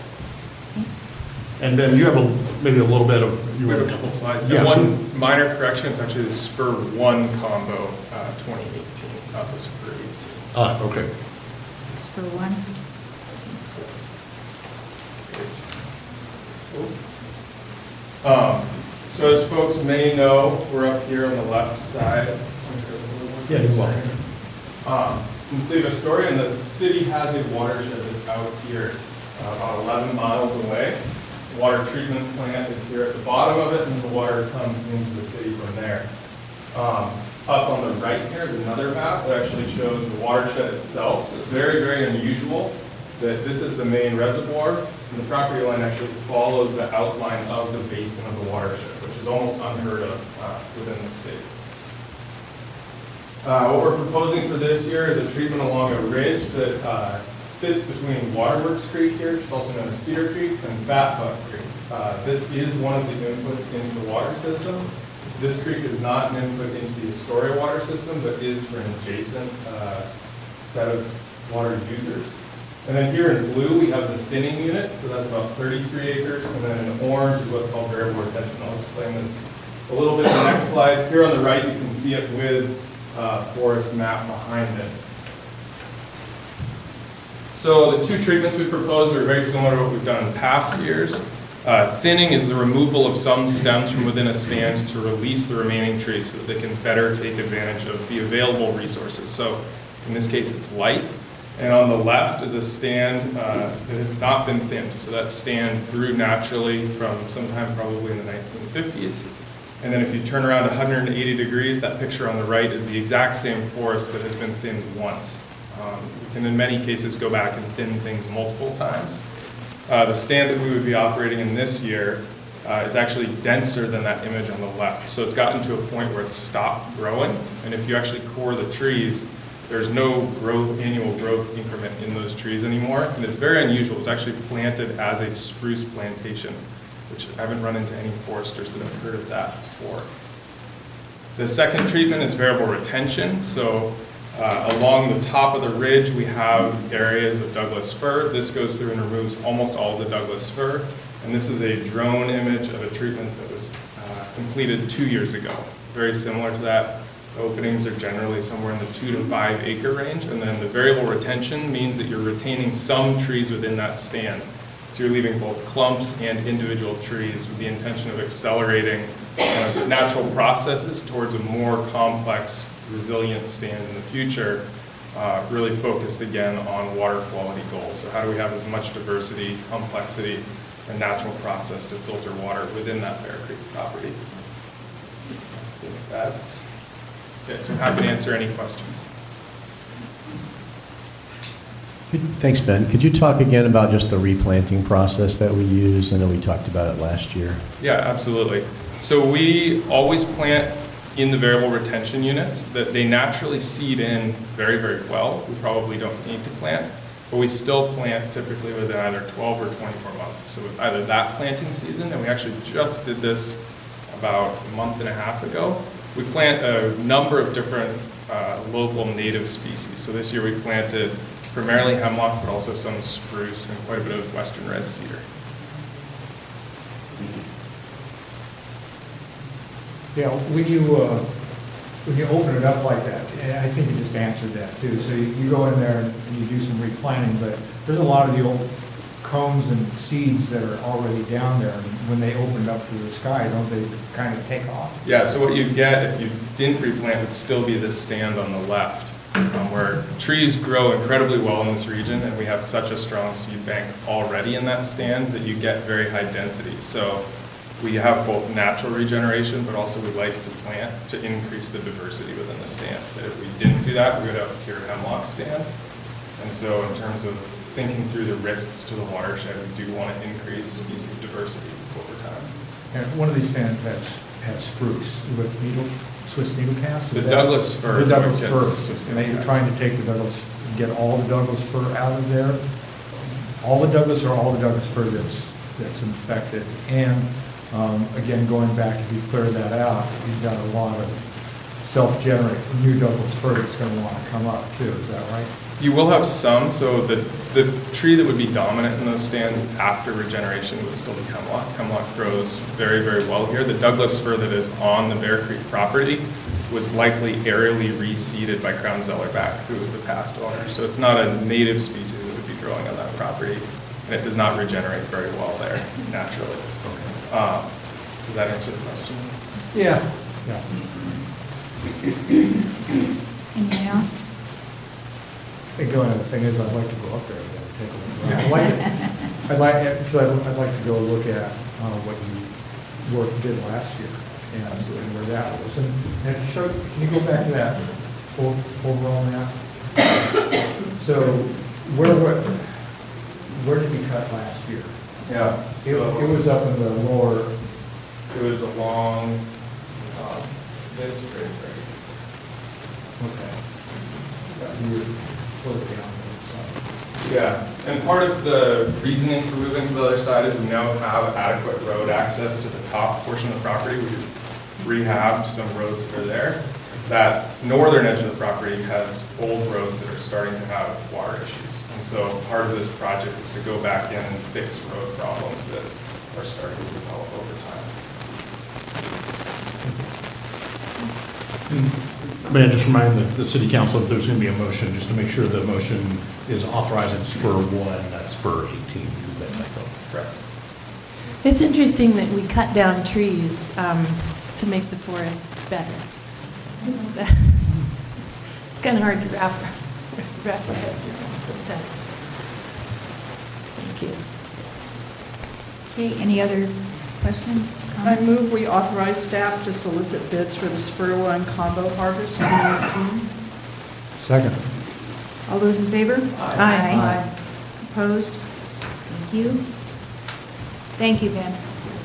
And then you have a, maybe a little bit of. You We have were- a couple slides. Yeah. And one minor correction, it's actually the Spur one combo uh, twenty eighteen, not the Spur eighteen. Ah, okay. Spur one. Um, So as folks may know, we're up here on the left side. Yeah, you're welcome. Um, In the city of Astoria, and the city has a watershed that's out here, uh, about eleven miles away. The water treatment plant is here at the bottom of it, and the water comes into the city from there. Um, Up on the right here is another map that actually shows the watershed itself. So it's very, very unusual that this is the main reservoir, and the property line actually follows the outline of the basin of the watershed, which is almost unheard of uh, within the state. Uh, What we're proposing for this year is a treatment along a ridge that uh, sits between Waterworks Creek here, which is also known as Cedar Creek, and Fat Buck Creek. Uh, This is one of the inputs into the water system. This creek is not an input into the Astoria water system, but is for an adjacent uh, set of water users. And then here in blue, we have the thinning unit, so that's about thirty-three acres, and then in orange is what's called variable retention. I'll explain this a little bit in the next slide. Here on the right, you can see it with uh, forest map behind it. So the two treatments we proposed are very similar to what we've done in past years. Uh, thinning is the removal of some stems from within a stand to release the remaining trees so that they can better take advantage of the available resources. So in this case, it's light. And on the left is a stand uh, that has not been thinned. So that stand grew naturally from sometime probably in the nineteen fifties. And then if you turn around one hundred eighty degrees, that picture on the right is the exact same forest that has been thinned once. Um, we can in many cases go back and thin things multiple times. Uh, the stand that we would be operating in this year uh, is actually denser than that image on the left. So it's gotten to a point where it's stopped growing. And if you actually core the trees, there's no growth, annual growth increment in those trees anymore. And it's very unusual. It's actually planted as a spruce plantation, which I haven't run into any foresters that have heard of that before. The second treatment is variable retention. So uh, along the top of the ridge, we have areas of Douglas fir. This goes through and removes almost all the Douglas fir. And this is a drone image of a treatment that was uh, completed two years ago. Very similar to that. The openings are generally somewhere in the two to five acre range. And then the variable retention means that you're retaining some trees within that stand. So you're leaving both clumps and individual trees with the intention of accelerating kind of natural processes towards a more complex, resilient stand in the future, uh, really focused again on water quality goals. So how do we have as much diversity, complexity, and natural process to filter water within that Bear Creek property? I think that's it. So I'm happy to answer any questions. Thanks, Ben. Could you talk again about just the replanting process that we use? I know we talked about it last year. Yeah, absolutely. So we always plant in the variable retention units that they naturally seed in very, very well. We probably don't need to plant, but we still plant typically within either twelve or twenty-four months. So with either that planting season, and we actually just did this about a month and a half ago, we plant a number of different uh, local native species. So this year we planted primarily hemlock, but also some spruce and quite a bit of western red cedar. Yeah, when you, uh, when you open it up like that, and I think you just answered that too. So you, you go in there and you do some replanting, but there's a lot of the old cones and seeds that are already down there. And when they open it up to the sky, don't they kind of take off? Yeah, so what you'd get if you didn't replant would still be this stand on the left, um, where trees grow incredibly well in this region, and we have such a strong seed bank already in that stand that you get very high density. So we have both natural regeneration, but also we like to plant to increase the diversity within the stand. That if we didn't do that, we would have pure hemlock stands. And so in terms of thinking through the risks to the watershed, we do want to increase species diversity over time. And one of these stands has, has spruce with needle, Swiss needle cast? The Douglas fir. The Douglas fir. Swiss And needle they're cast. trying to take the Douglas, get all the Douglas fir out of there. All the Douglas or all the Douglas fir that's, that's infected. And um, again, going back, if you clear that out, you've got a lot of self-generate new Douglas fir that's going to want to come up too. Is that right? You will have some, so the, the tree that would be dominant in those stands after regeneration would still be hemlock. Hemlock grows very, very well here. The Douglas fir that is on the Bear Creek property was likely aerially reseeded by Crown Zellerback, who was the past owner. So it's not a native species that would be growing on that property, and it does not regenerate very well there naturally. Um, does that answer the question? Yeah. Yeah. Anything else? And going, the thing is, I'd like to go up there and take a look. I'd like, to- I'd like, because I'd, I'd like to go look at uh, what you work did last year and, and where that was. And, and show, can you go back to that o- overall map? So where, where, where did we cut last year? Yeah. It, it was up in the lower. It was along um, this ridge right Okay. You put it down. Yeah, and part of the reasoning for moving to the other side is we now have adequate road access to the top portion of the property. We've rehabbed some roads that are there. That northern edge of the property has old roads that are starting to have water issues. And so part of this project is to go back in and fix road problems that are starting to develop over time. May I just remind the, the city council if there's going to be a motion, just to make sure the motion is authorizing spur one, not spur eighteen, because that might go. Correct. It's interesting that we cut down trees um, to make the forest better. It's kind of hard to wrap Wrap our heads around sometimes. Thank you. Okay, any other questions? I comments? move we authorize staff to solicit bids for the Spur One Combo Harvest twenty eighteen. Second. All those in favor? Aye. Aye. Opposed? Thank you. Thank you, Ben.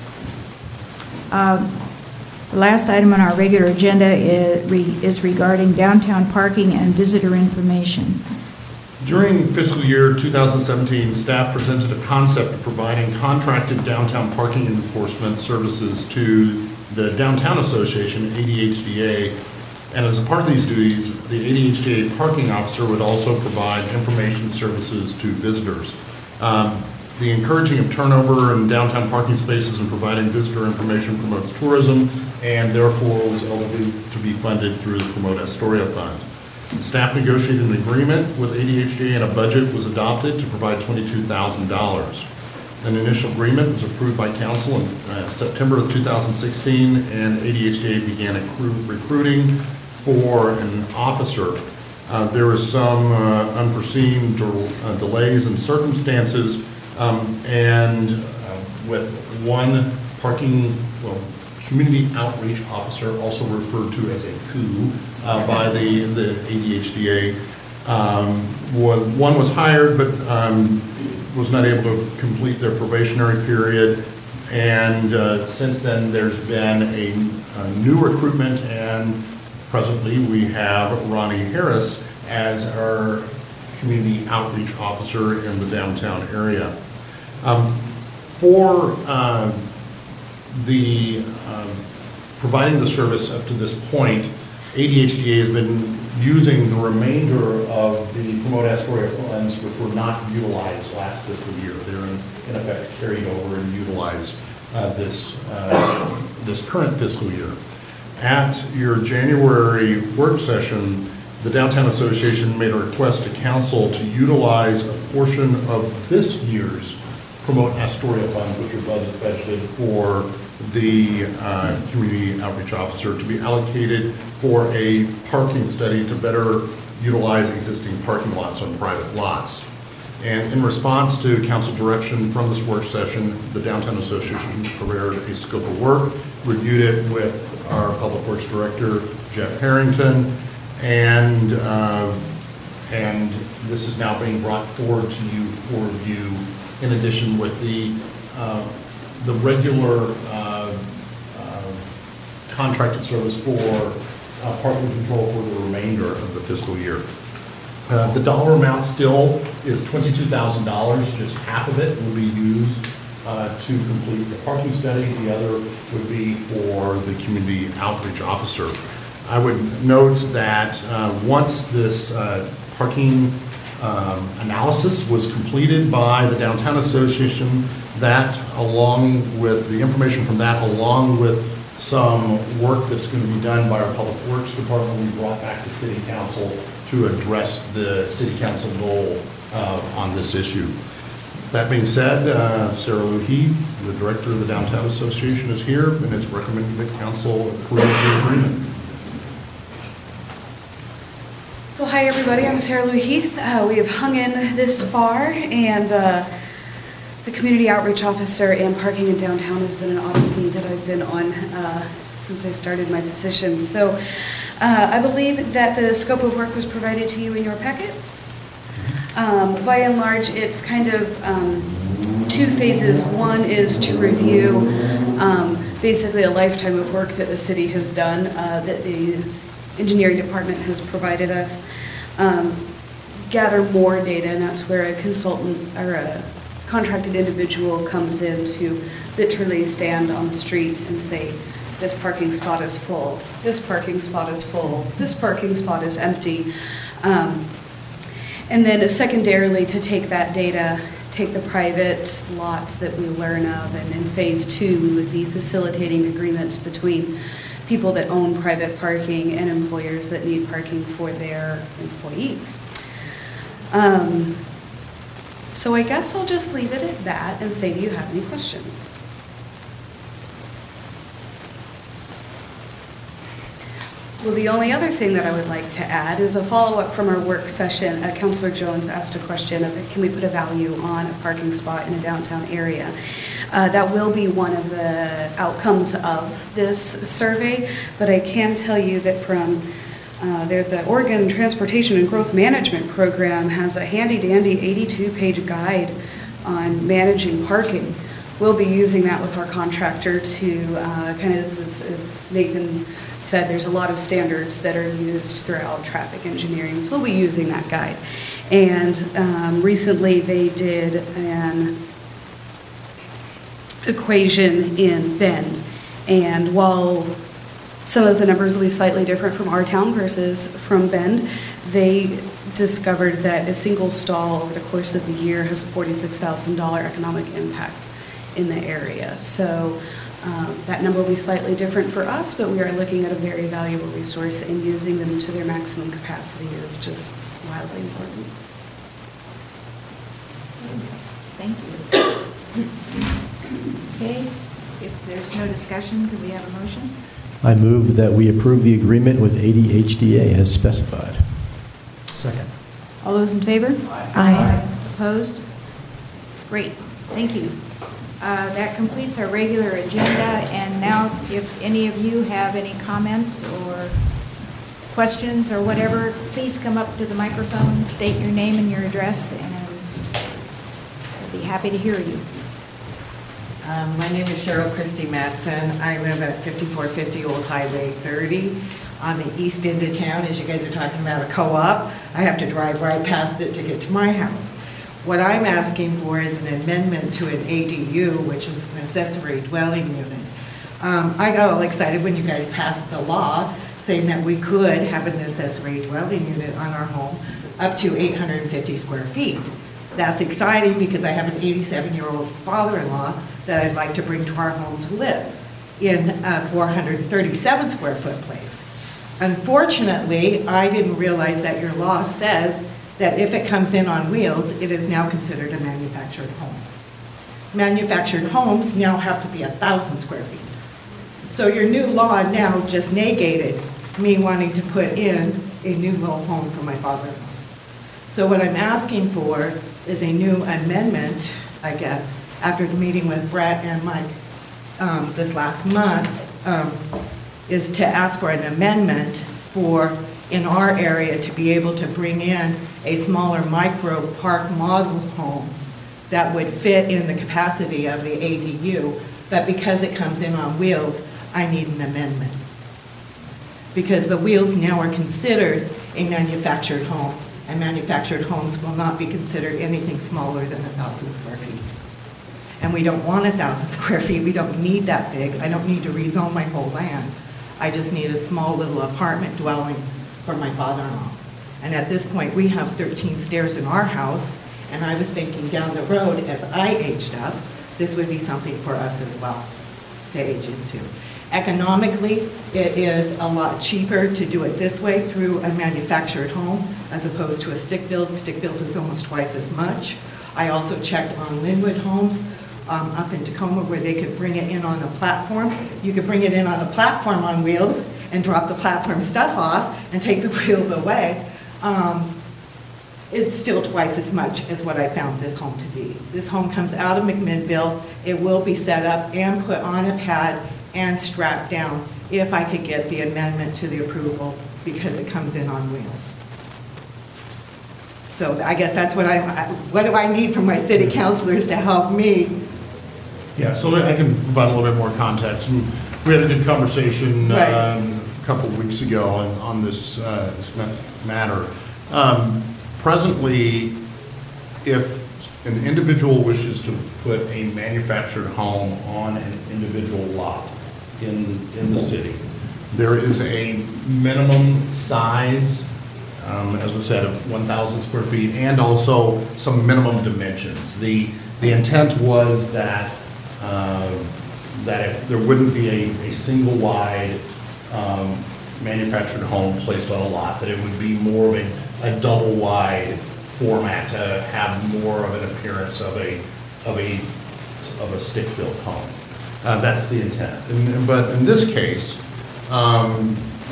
Um, The last item on our regular agenda is re- is regarding downtown parking and visitor information. During fiscal year two thousand seventeen, staff presented a concept of providing contracted downtown parking enforcement services to the Downtown Association, A D H D A. And as a part of these duties, the A D H D A parking officer would also provide information services to visitors. Um, The encouraging of turnover in downtown parking spaces and providing visitor information promotes tourism and therefore was eligible to be funded through the Promote Astoria Fund. The staff negotiated an agreement with A D H D A and a budget was adopted to provide twenty-two thousand dollars. An initial agreement was approved by council in uh, September of two thousand sixteen, and A D H D A began accru- recruiting for an officer. Uh, There was some uh, unforeseen del- uh, delays and circumstances, um, and uh, with one parking, well, community outreach officer, also referred to as a C O O uh, by the, the A D H D A. Um, was, one was hired, but um, was not able to complete their probationary period. And uh, since then, there's been a, a new recruitment, and presently we have Ronnie Harris as our community outreach officer in the downtown area. Um, for uh, the um, providing the service up to this point, A D H D A has been using the remainder of the Promote Astoria funds, which were not utilized last fiscal year. They're in, in effect carried over and utilized uh, this uh, this current fiscal year. At your January work session, the Downtown Association made a request to council to utilize a portion of this year's Promote Astoria funds, which are budget budgeted for the uh, community outreach officer, to be allocated for a parking study to better utilize existing parking lots on private lots. And in response to council direction from this work session, the Downtown Association prepared a scope of work, reviewed it with our Public Works Director, Jeff Harrington, and uh, and this is now being brought forward to you for review, in addition with the uh, the regular uh, uh, contracted service for uh, parking control for the remainder of the fiscal year. Uh, the dollar amount still is twenty-two thousand dollars. Just half of it will be used uh, to complete the parking study. The other would be for the community outreach officer. I would note that uh, once this uh, parking um, analysis was completed by the Downtown Association, that along with the information from that, along with some work that's going to be done by our Public Works Department, we brought back to City Council to address the City Council goal uh, on this issue. That being said, uh, Sarah Lou Heath, the Director of the Downtown Association, is here, and it's recommended that Council approve the agreement. So hi, everybody. I'm Sarah Lou Heath. Uh, we have hung in this far, and uh, the Community Outreach Officer and parking in downtown has been an odyssey that I've been on uh, since I started my position. So uh, I believe that the scope of work was provided to you in your packets. Um, by and large, it's kind of um, two phases. One is to review um, basically a lifetime of work that the city has done, uh, that the engineering department has provided us, um, gather more data, and that's where a consultant or a contracted individual comes in to literally stand on the street and say, this parking spot is full, this parking spot is full, this parking spot is empty. Um, and then secondarily, to take that data, take the private lots that we learn of, and in phase two, we would be facilitating agreements between people that own private parking and employers that need parking for their employees. Um, so I guess I'll just leave it at that and say, do you have any questions? Well, the only other thing that I would like to add is a follow-up from our work session. Uh, Councilor Jones asked a question of, can we put a value on a parking spot in a downtown area? Uh, that will be one of the outcomes of this survey, but I can tell you that from uh, there, the Oregon Transportation and Growth Management Program has a handy-dandy eighty-two page guide on managing parking. We'll be using that with our contractor to uh, kind of, as, as Nathan said, there's a lot of standards that are used throughout traffic engineering, so we'll be using that guide. And um, recently they did an equation in Bend, and while some of the numbers will be slightly different from our town versus from Bend, they discovered that a single stall over the course of the year has a forty-six thousand dollars economic impact in the area. So um, that number will be slightly different for us, but we are looking at a very valuable resource, and using them to their maximum capacity is just wildly important. Thank you. Okay, if there's no discussion, could we have a motion? I move that we approve the agreement with A D H D A as specified. Second. All those in favor? Aye. Opposed? Great, thank you. Uh, That completes our regular agenda, and now if any of you have any comments or questions or whatever, please come up to the microphone, state your name and your address, and I'll be happy to hear you. Um, My name is Cheryl Christie Matson. I live at fifty-four fifty Old Highway thirty on the east end of town. As you guys are talking about a co-op, I have to drive right past it to get to my house. What I'm asking for is an amendment to an A D U, which is an accessory dwelling unit. Um, I got all excited when you guys passed the law saying that we could have an accessory dwelling unit on our home up to eight hundred fifty square feet. That's exciting because I have an eighty-seven-year-old father-in-law that I'd like to bring to our home to live in a four hundred thirty-seven square foot place. Unfortunately, I didn't realize that your law says that if it comes in on wheels, it is now considered a manufactured home. Manufactured homes now have to be one thousand square feet. So your new law now just negated me wanting to put in a new mobile home for my father-in-law. So what I'm asking for is a new amendment, I guess, after the meeting with Brett and Mike um, this last month, um, is to ask for an amendment for, in our area, to be able to bring in a smaller micro park model home that would fit in the capacity of the A D U, but because it comes in on wheels, I need an amendment. Because the wheels now are considered a manufactured home, and manufactured homes will not be considered anything smaller than a thousand square feet. And we don't want a thousand square feet, we don't need that big, I don't need to rezone my whole land. I just need a small little apartment dwelling for my father-in-law. And at this point, we have thirteen stairs in our house, and I was thinking down the road, as I aged up, this would be something for us as well to age into. Economically, it is a lot cheaper to do it this way through a manufactured home as opposed to a stick-built. Stick-built is almost twice as much. I also checked on Linwood Homes um, up in Tacoma where they could bring it in on a platform. You could bring it in on a platform on wheels and drop the platform stuff off and take the wheels away. Um, it's still twice as much as what I found this home to be. This home comes out of McMinnville. It will be set up and put on a pad and strapped down if I could get the amendment to the approval because it comes in on wheels. So I guess that's what I, what do I need from my city councilors to help me? Yeah, so I can provide a little bit more context. We had a good conversation Right. um, a couple of weeks ago on, on this, uh, this matter. Um, presently, if an individual wishes to put a manufactured home on an individual lot in, in the city, there is a minimum size, um, as we said, of one thousand square feet, and also some minimum dimensions. The, the intent was that, uh, that it, there wouldn't be a, a single wide um, manufactured home placed on a lot, that it would be more of a, a double wide format to have more of an appearance of a, of a, of a stick-built home. Uh, that's the intent. And, but in this case, um,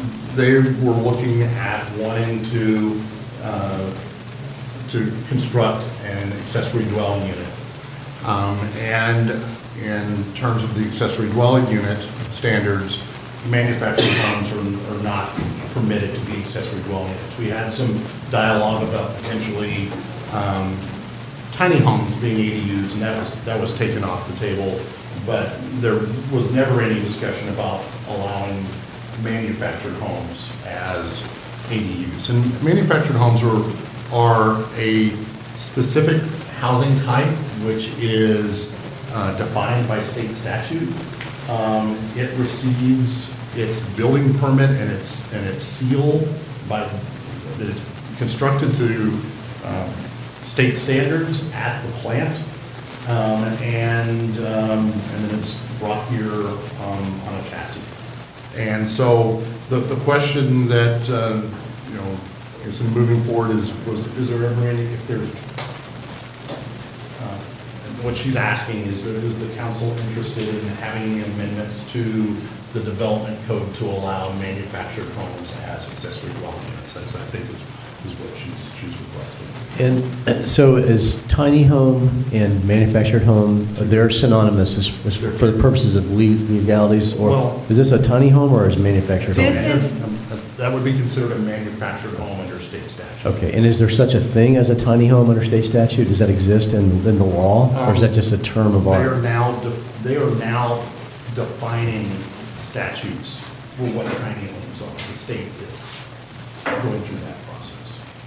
they were looking at wanting to, uh, to construct an accessory dwelling unit. Um, And in terms of the accessory dwelling unit standards, manufactured homes are, are not permitted to be accessory dwelling units. We had some dialogue about potentially um, tiny homes being A D Us, and that was, that was taken off the table, but there was never any discussion about allowing manufactured homes as A D Us. And manufactured homes are, are a specific housing type, which is uh, defined by state statute. Um, It receives its building permit and its, and its seal by, that it's constructed to um, state standards at the plant. Um, And, um, and then it's brought here um, on a chassis. And so the, the question that, uh, you know, is in moving forward is, was, is there ever any, if there's, uh, what she's asking is, that is the council interested in having amendments to the development code to allow manufactured homes as accessory dwelling units, as I think is, is what she's, she's requesting. And uh, so is tiny home and manufactured home, uh, they're synonymous as, as for for the purposes of le- legalities? Or Well- is this a tiny home or is it manufactured home? This is- That would be considered a manufactured home under state statute. Okay, and is there such a thing as a tiny home under state statute? Does that exist in, in the law? Or is that just a term of They are art? now, de- they are now defining statutes for what tiny homes are. The state is going through that process.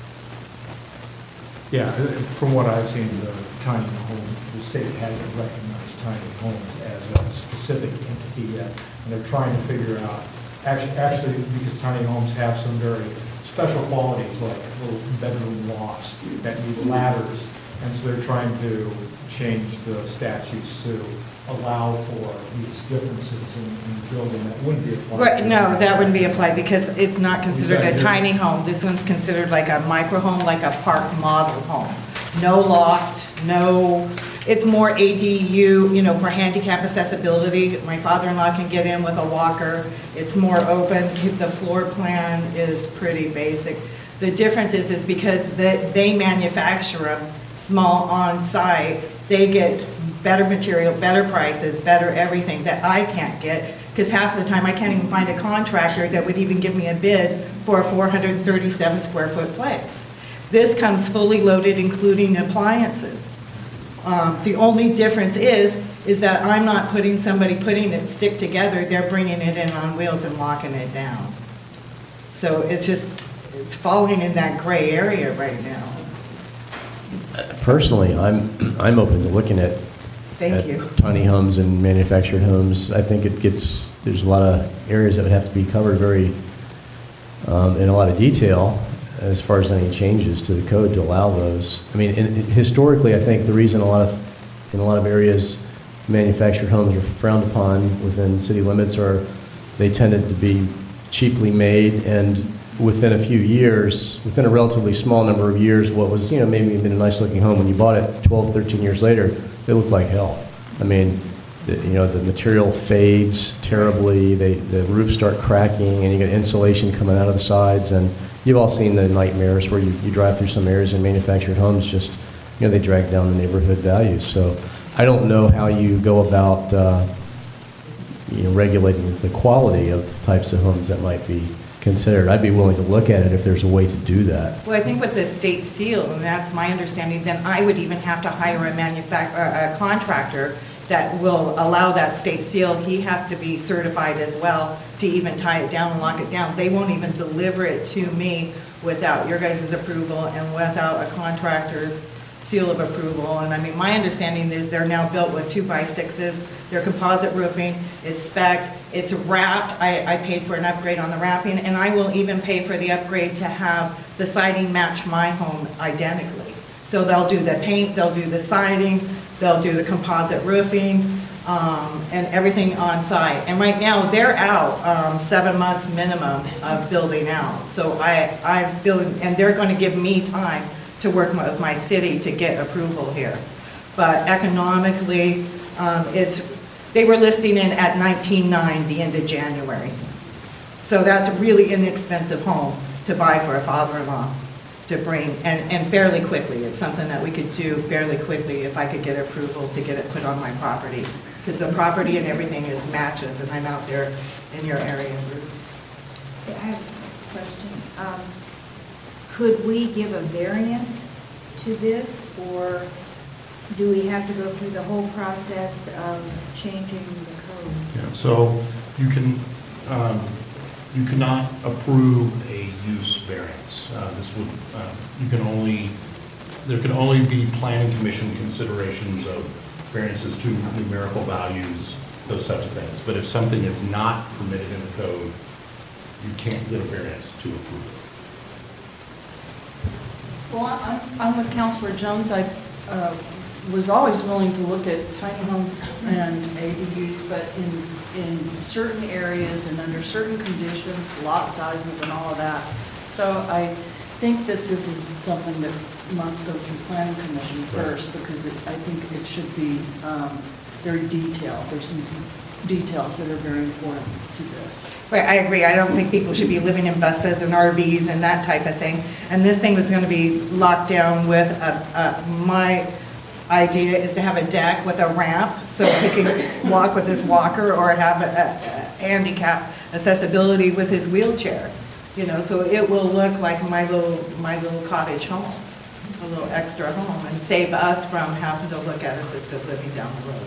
Yeah, uh, from what I've seen, the tiny home, the state hasn't recognized tiny homes as a specific entity yet, and they're trying to figure out, actually, actually, because tiny homes have some very special qualities, like little bedroom lofts that need ladders, and so they're trying to change the statutes to allow for these differences in, in the building that wouldn't be applied. Right, no, that wouldn't be applied because it's not considered a Besides, tiny home. This one's considered like a micro home, like a park model home. No loft, no, it's more A D U, you know, for handicap accessibility. My father-in-law can get in with a walker. It's more open. The floor plan is pretty basic. The difference is, is because they, they manufacture them small on-site, they get better material, better prices, better everything that I can't get, because half the time I can't even find a contractor that would even give me a bid for a four hundred thirty-seven square foot place. This comes fully loaded, including appliances. Um, The only difference is, is that I'm not putting somebody putting it stick together, they're bringing it in on wheels and locking it down. So it's just, it's falling in that gray area right now. Personally, I'm, I'm open to looking at Thank at you. tiny homes and manufactured homes. I think it gets, there's a lot of areas that would have to be covered very, um, in a lot of detail as far as any changes to the code to allow those. I mean, in- historically, I think the reason a lot of, in a lot of areas, manufactured homes are frowned upon within city limits are they tended to be cheaply made, and within a few years, within a relatively small number of years, what was, you know, maybe been a nice looking home, when you bought it twelve, thirteen years later, it looked like hell. I mean, the, you know, the material fades terribly, they, the roofs start cracking, and you get insulation coming out of the sides, and you've all seen the nightmares where you, you drive through some areas in manufactured homes, just, you know, they drag down the neighborhood values. So I don't know how you go about, uh, you know, regulating the quality of types of homes that might be considered. I'd be willing to look at it if there's a way to do that. Well, I think with the state seal, and that's my understanding, then I would even have to hire a manufac, uh, a contractor that will allow that state seal. He has to be certified as well to even tie it down and lock it down. They won't even deliver it to me without your guys' approval and without a contractor's seal of approval. And I mean, my understanding is they're now built with two by sixes, they're composite roofing, it's spec'd, it's wrapped. I, I paid for an upgrade on the wrapping, and I will even pay for the upgrade to have the siding match my home identically. So they'll do the paint, they'll do the siding, they'll do the composite roofing, um, and everything on site. And right now, they're out um, seven months minimum of building out. So I, I'm building, and they're going to give me time to work with my city to get approval here. But economically, um, it's, they were listing in at nineteen nine the end of January. So that's a really inexpensive home to buy for a father-in-law to bring, and, and fairly quickly. It's something that we could do fairly quickly if I could get approval to get it put on my property. Because the property and everything is matches, and I'm out there in your area. I have a question. Um, Could we give a variance to this, or do we have to go through the whole process of changing the code? Yeah, so you can, um, you cannot approve a use variance. Uh, This would, uh, you can only, there can only be planning commission considerations of variances to numerical values, those types of things. But if something is not permitted in the code, you can't get a variance to approve it. Well, I'm, I'm with Counselor Jones. I uh, was always willing to look at tiny homes and A D Us, but in, in certain areas and under certain conditions, lot sizes and all of that. So I think that this is something that must go through Planning Commission first, because it, I think it should be um, very detailed. There's some details that are very important to this. Right, I agree. I don't think people should be living in buses and R Vs and that type of thing. And this thing was going to be locked down with, a, a, my idea is to have a deck with a ramp so he can walk with his walker, or have a, a, a handicap accessibility with his wheelchair. You know, so it will look like my little, my little cottage home, a little extra home, and save us from having to look at assisted living down the road.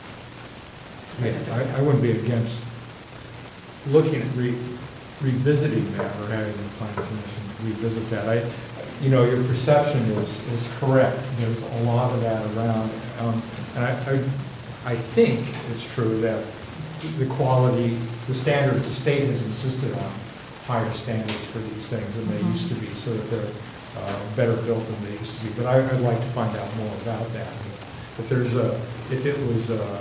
I, I wouldn't be against looking at re, revisiting that, or having the planning commission revisit that. I, you know, your perception is, is correct. There's a lot of that around. Um, and I, I, I think it's true that the quality, the standards, the state has insisted on higher standards for these things than they used to be, so that they're uh, better built than they used to be. But I, I'd like to find out more about that. If there's a, if it was a,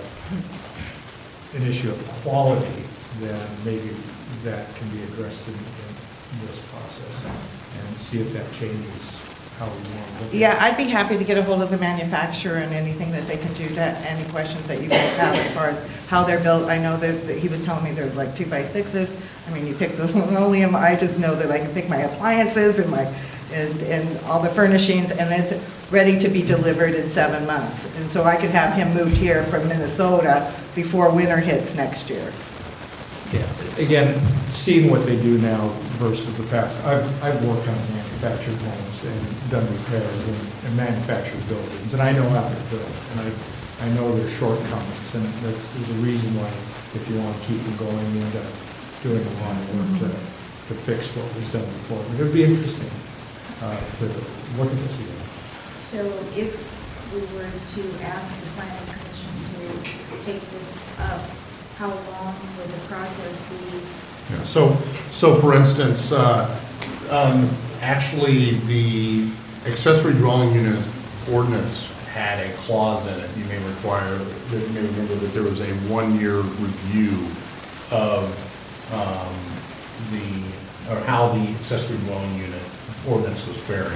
an issue of quality, then maybe that can be addressed in, in this process, and see if that changes how we want to look at it. Yeah, I'd be happy to get a hold of the manufacturer and anything that they can do to, any questions that you guys have as far as how they're built. I know that, that he was telling me they're like two by sixes. I mean, you pick the linoleum. I just know that I can pick my appliances and my, and, and all the furnishings, and it's ready to be delivered in seven months. And so I could have him moved here from Minnesota before winter hits next year. Yeah, again, seeing what they do now versus the past. I've, I've worked on manufactured homes and done repairs and, and manufactured buildings, and I know how they're built, and I, I know their shortcomings, and there's, there's a reason why, if you want to keep them going, you end up doing a lot of work to, to fix what was done before. But it would be interesting uh, to look at this again. So if we were to ask the planning commission to take this up, how long would the process be? Yeah, so, so for instance, uh, um, actually, the accessory dwelling unit ordinance had a clause in it. You may require, you may remember that there was a one-year review of um, the, or how the accessory dwelling unit ordinance was faring.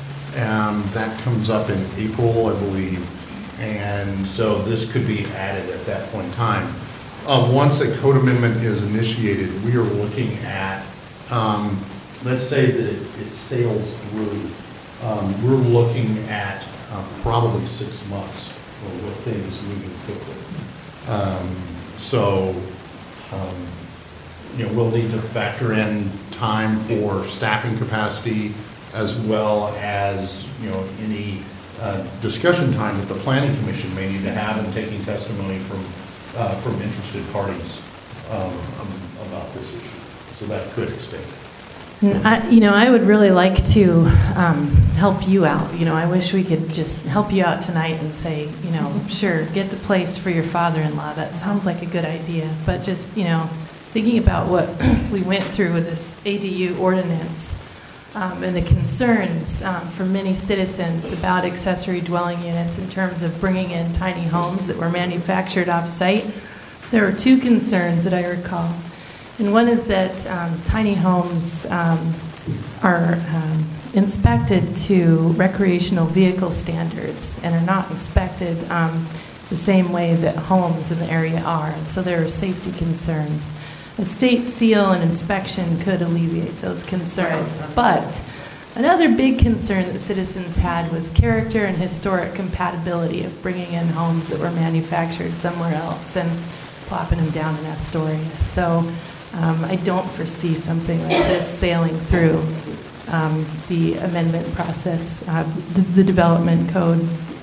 Um, that comes up in April, I believe, and so this could be added at that point in time. Uh, once a code amendment is initiated, we are looking at, um, let's say that it, it sails through, um, we're looking at uh, probably six months for with things moving quickly. Um, so, um, you know, we'll need to factor in time for staffing capacity, as well as, you know, any uh, discussion time that the Planning Commission may need to have in taking testimony from Uh, from interested parties um, um, about this issue. So that could extend it. And I, you know, I would really like to um, help you out. You know, I wish we could just help you out tonight and say, you know, sure, get the place for your father-in-law. That sounds like a good idea. But just, you know, thinking about what we went through with this A D U ordinance um, and the concerns um, from many citizens about accessory dwelling units in terms of bringing in tiny homes that were manufactured off-site, there were two concerns that I recall. And one is that um, tiny homes um, are um, inspected to recreational vehicle standards and are not inspected um, the same way that homes in the area are. And so there are safety concerns. A state seal and inspection could alleviate those concerns. But another big concern that citizens had was character and historic compatibility of bringing in homes that were manufactured somewhere else and plopping them down in Astoria. So um, I don't foresee something like this sailing through um, the amendment process, uh, d- the development code.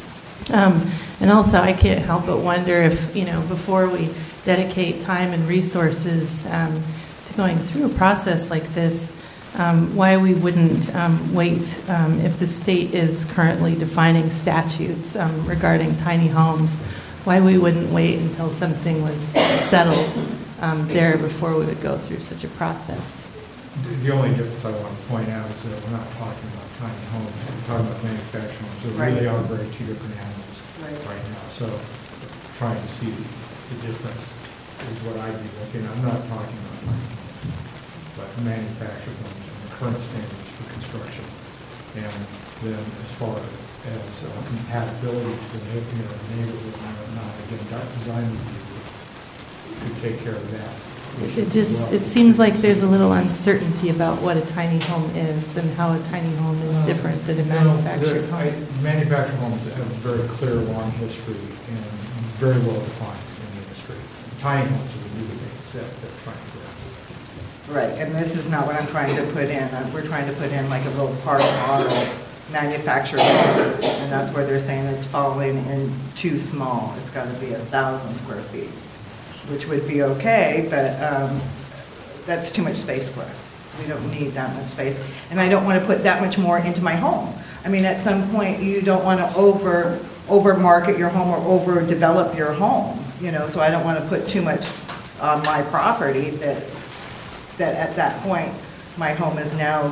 Um, and also, I can't help but wonder if, you know, before we dedicate time and resources um, to going through a process like this, um, why we wouldn't um, wait um, if the state is currently defining statutes um, regarding tiny homes, why we wouldn't wait until something was settled um, there before we would go through such a process. The only difference I want to point out is that we're not talking about tiny homes, we're talking about manufactured homes. They really are very two different animals right now. So trying to see the difference is what I'd be looking at. I'm not talking about tiny homes, but manufactured homes and the current standards for construction. And then as far as uh, compatibility to the neighborhood and whatnot, again, that design review could take care of that. It just, it seems like there's a little uncertainty about what a tiny home is and how a tiny home is different than a manufactured No, home. I- Manufactured homes have a very clear, long history and very well defined in the industry. Tiny homes are the new things that they're trying to do. Right, and this is not what I'm trying to put in. Uh, We're trying to put in like a real park model manufactured home, and that's where they're saying it's falling in too small. It's got to be a thousand square feet, which would be okay, but um, that's too much space for us. We don't need that much space, and I don't want to put that much more into my home. I mean, at some point, you don't want to over, over-market your home or over-develop your home, you know, so I don't want to put too much on my property that, that at that point, my home is now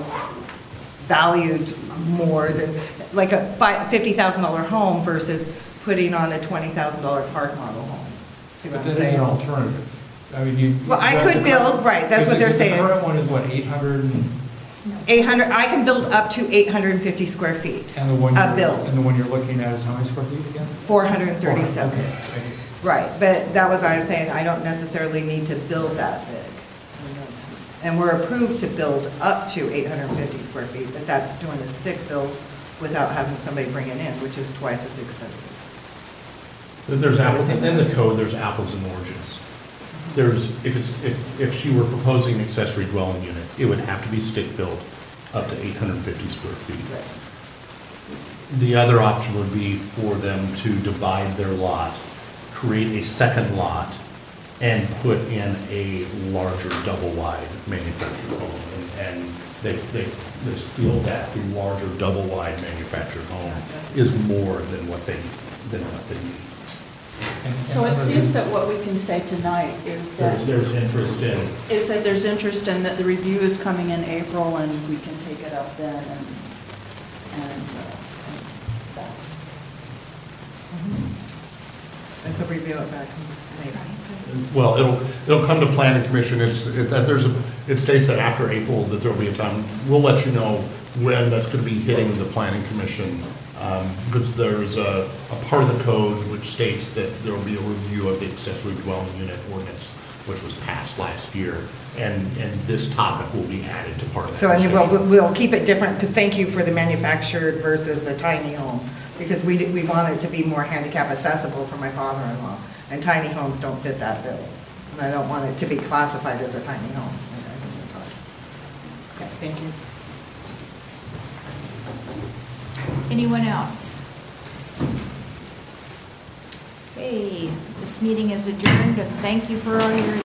valued more than, like a fifty thousand dollar home versus putting on a twenty thousand dollar park model home. See what But I'm that is saying? an alternative. I mean, you. Well, I the could build, current- right, that's what the- they're saying. The current one is what, eight hundred and, eight hundred, I can build up to eight hundred fifty square feet. and the one, A you're- build. and the one you're looking at is how many square feet again? four hundred thirty-seven. Okay, thank you. Right, but that was, I was saying, I don't necessarily need to build that big. And that's- And we're approved to build up to eight hundred fifty square feet, but that's doing a stick build without having somebody bring it in, which is twice as expensive. There's apples, in the code, there's apples and oranges. There's, if it's, if, if she were proposing an accessory dwelling unit, it would have to be stick-built up to eight hundred fifty square feet. The other option would be for them to divide their lot, create a second lot, and put in a larger double-wide manufactured home. And and they, they, they feel that the larger double-wide manufactured home is more than what they, than what they need. So it seems that what we can say tonight is that. There's, there's interest in, Is that there's interest in that the review is coming in April and we can take it up then and, and, uh, and that. And so review it back in April. Well, it'll, it'll come to planning commission, it's, it- that there's a, it states that after April, that there'll be a time, we'll let you know when that's gonna be hitting the planning commission. Um, because there's a, a part of the code which states that there will be a review of the accessory dwelling unit ordinance, which was passed last year, and, and this topic will be added to part of that. So, and discussion. we'll, we'll keep it different to thank you for the manufactured versus the tiny home, because we, we want it to be more handicap accessible for my father-in-law, and tiny homes don't fit that bill. And I don't want it to be classified as a tiny home. Okay, thank you. Anyone else? Okay, this meeting is adjourned. Thank you for all your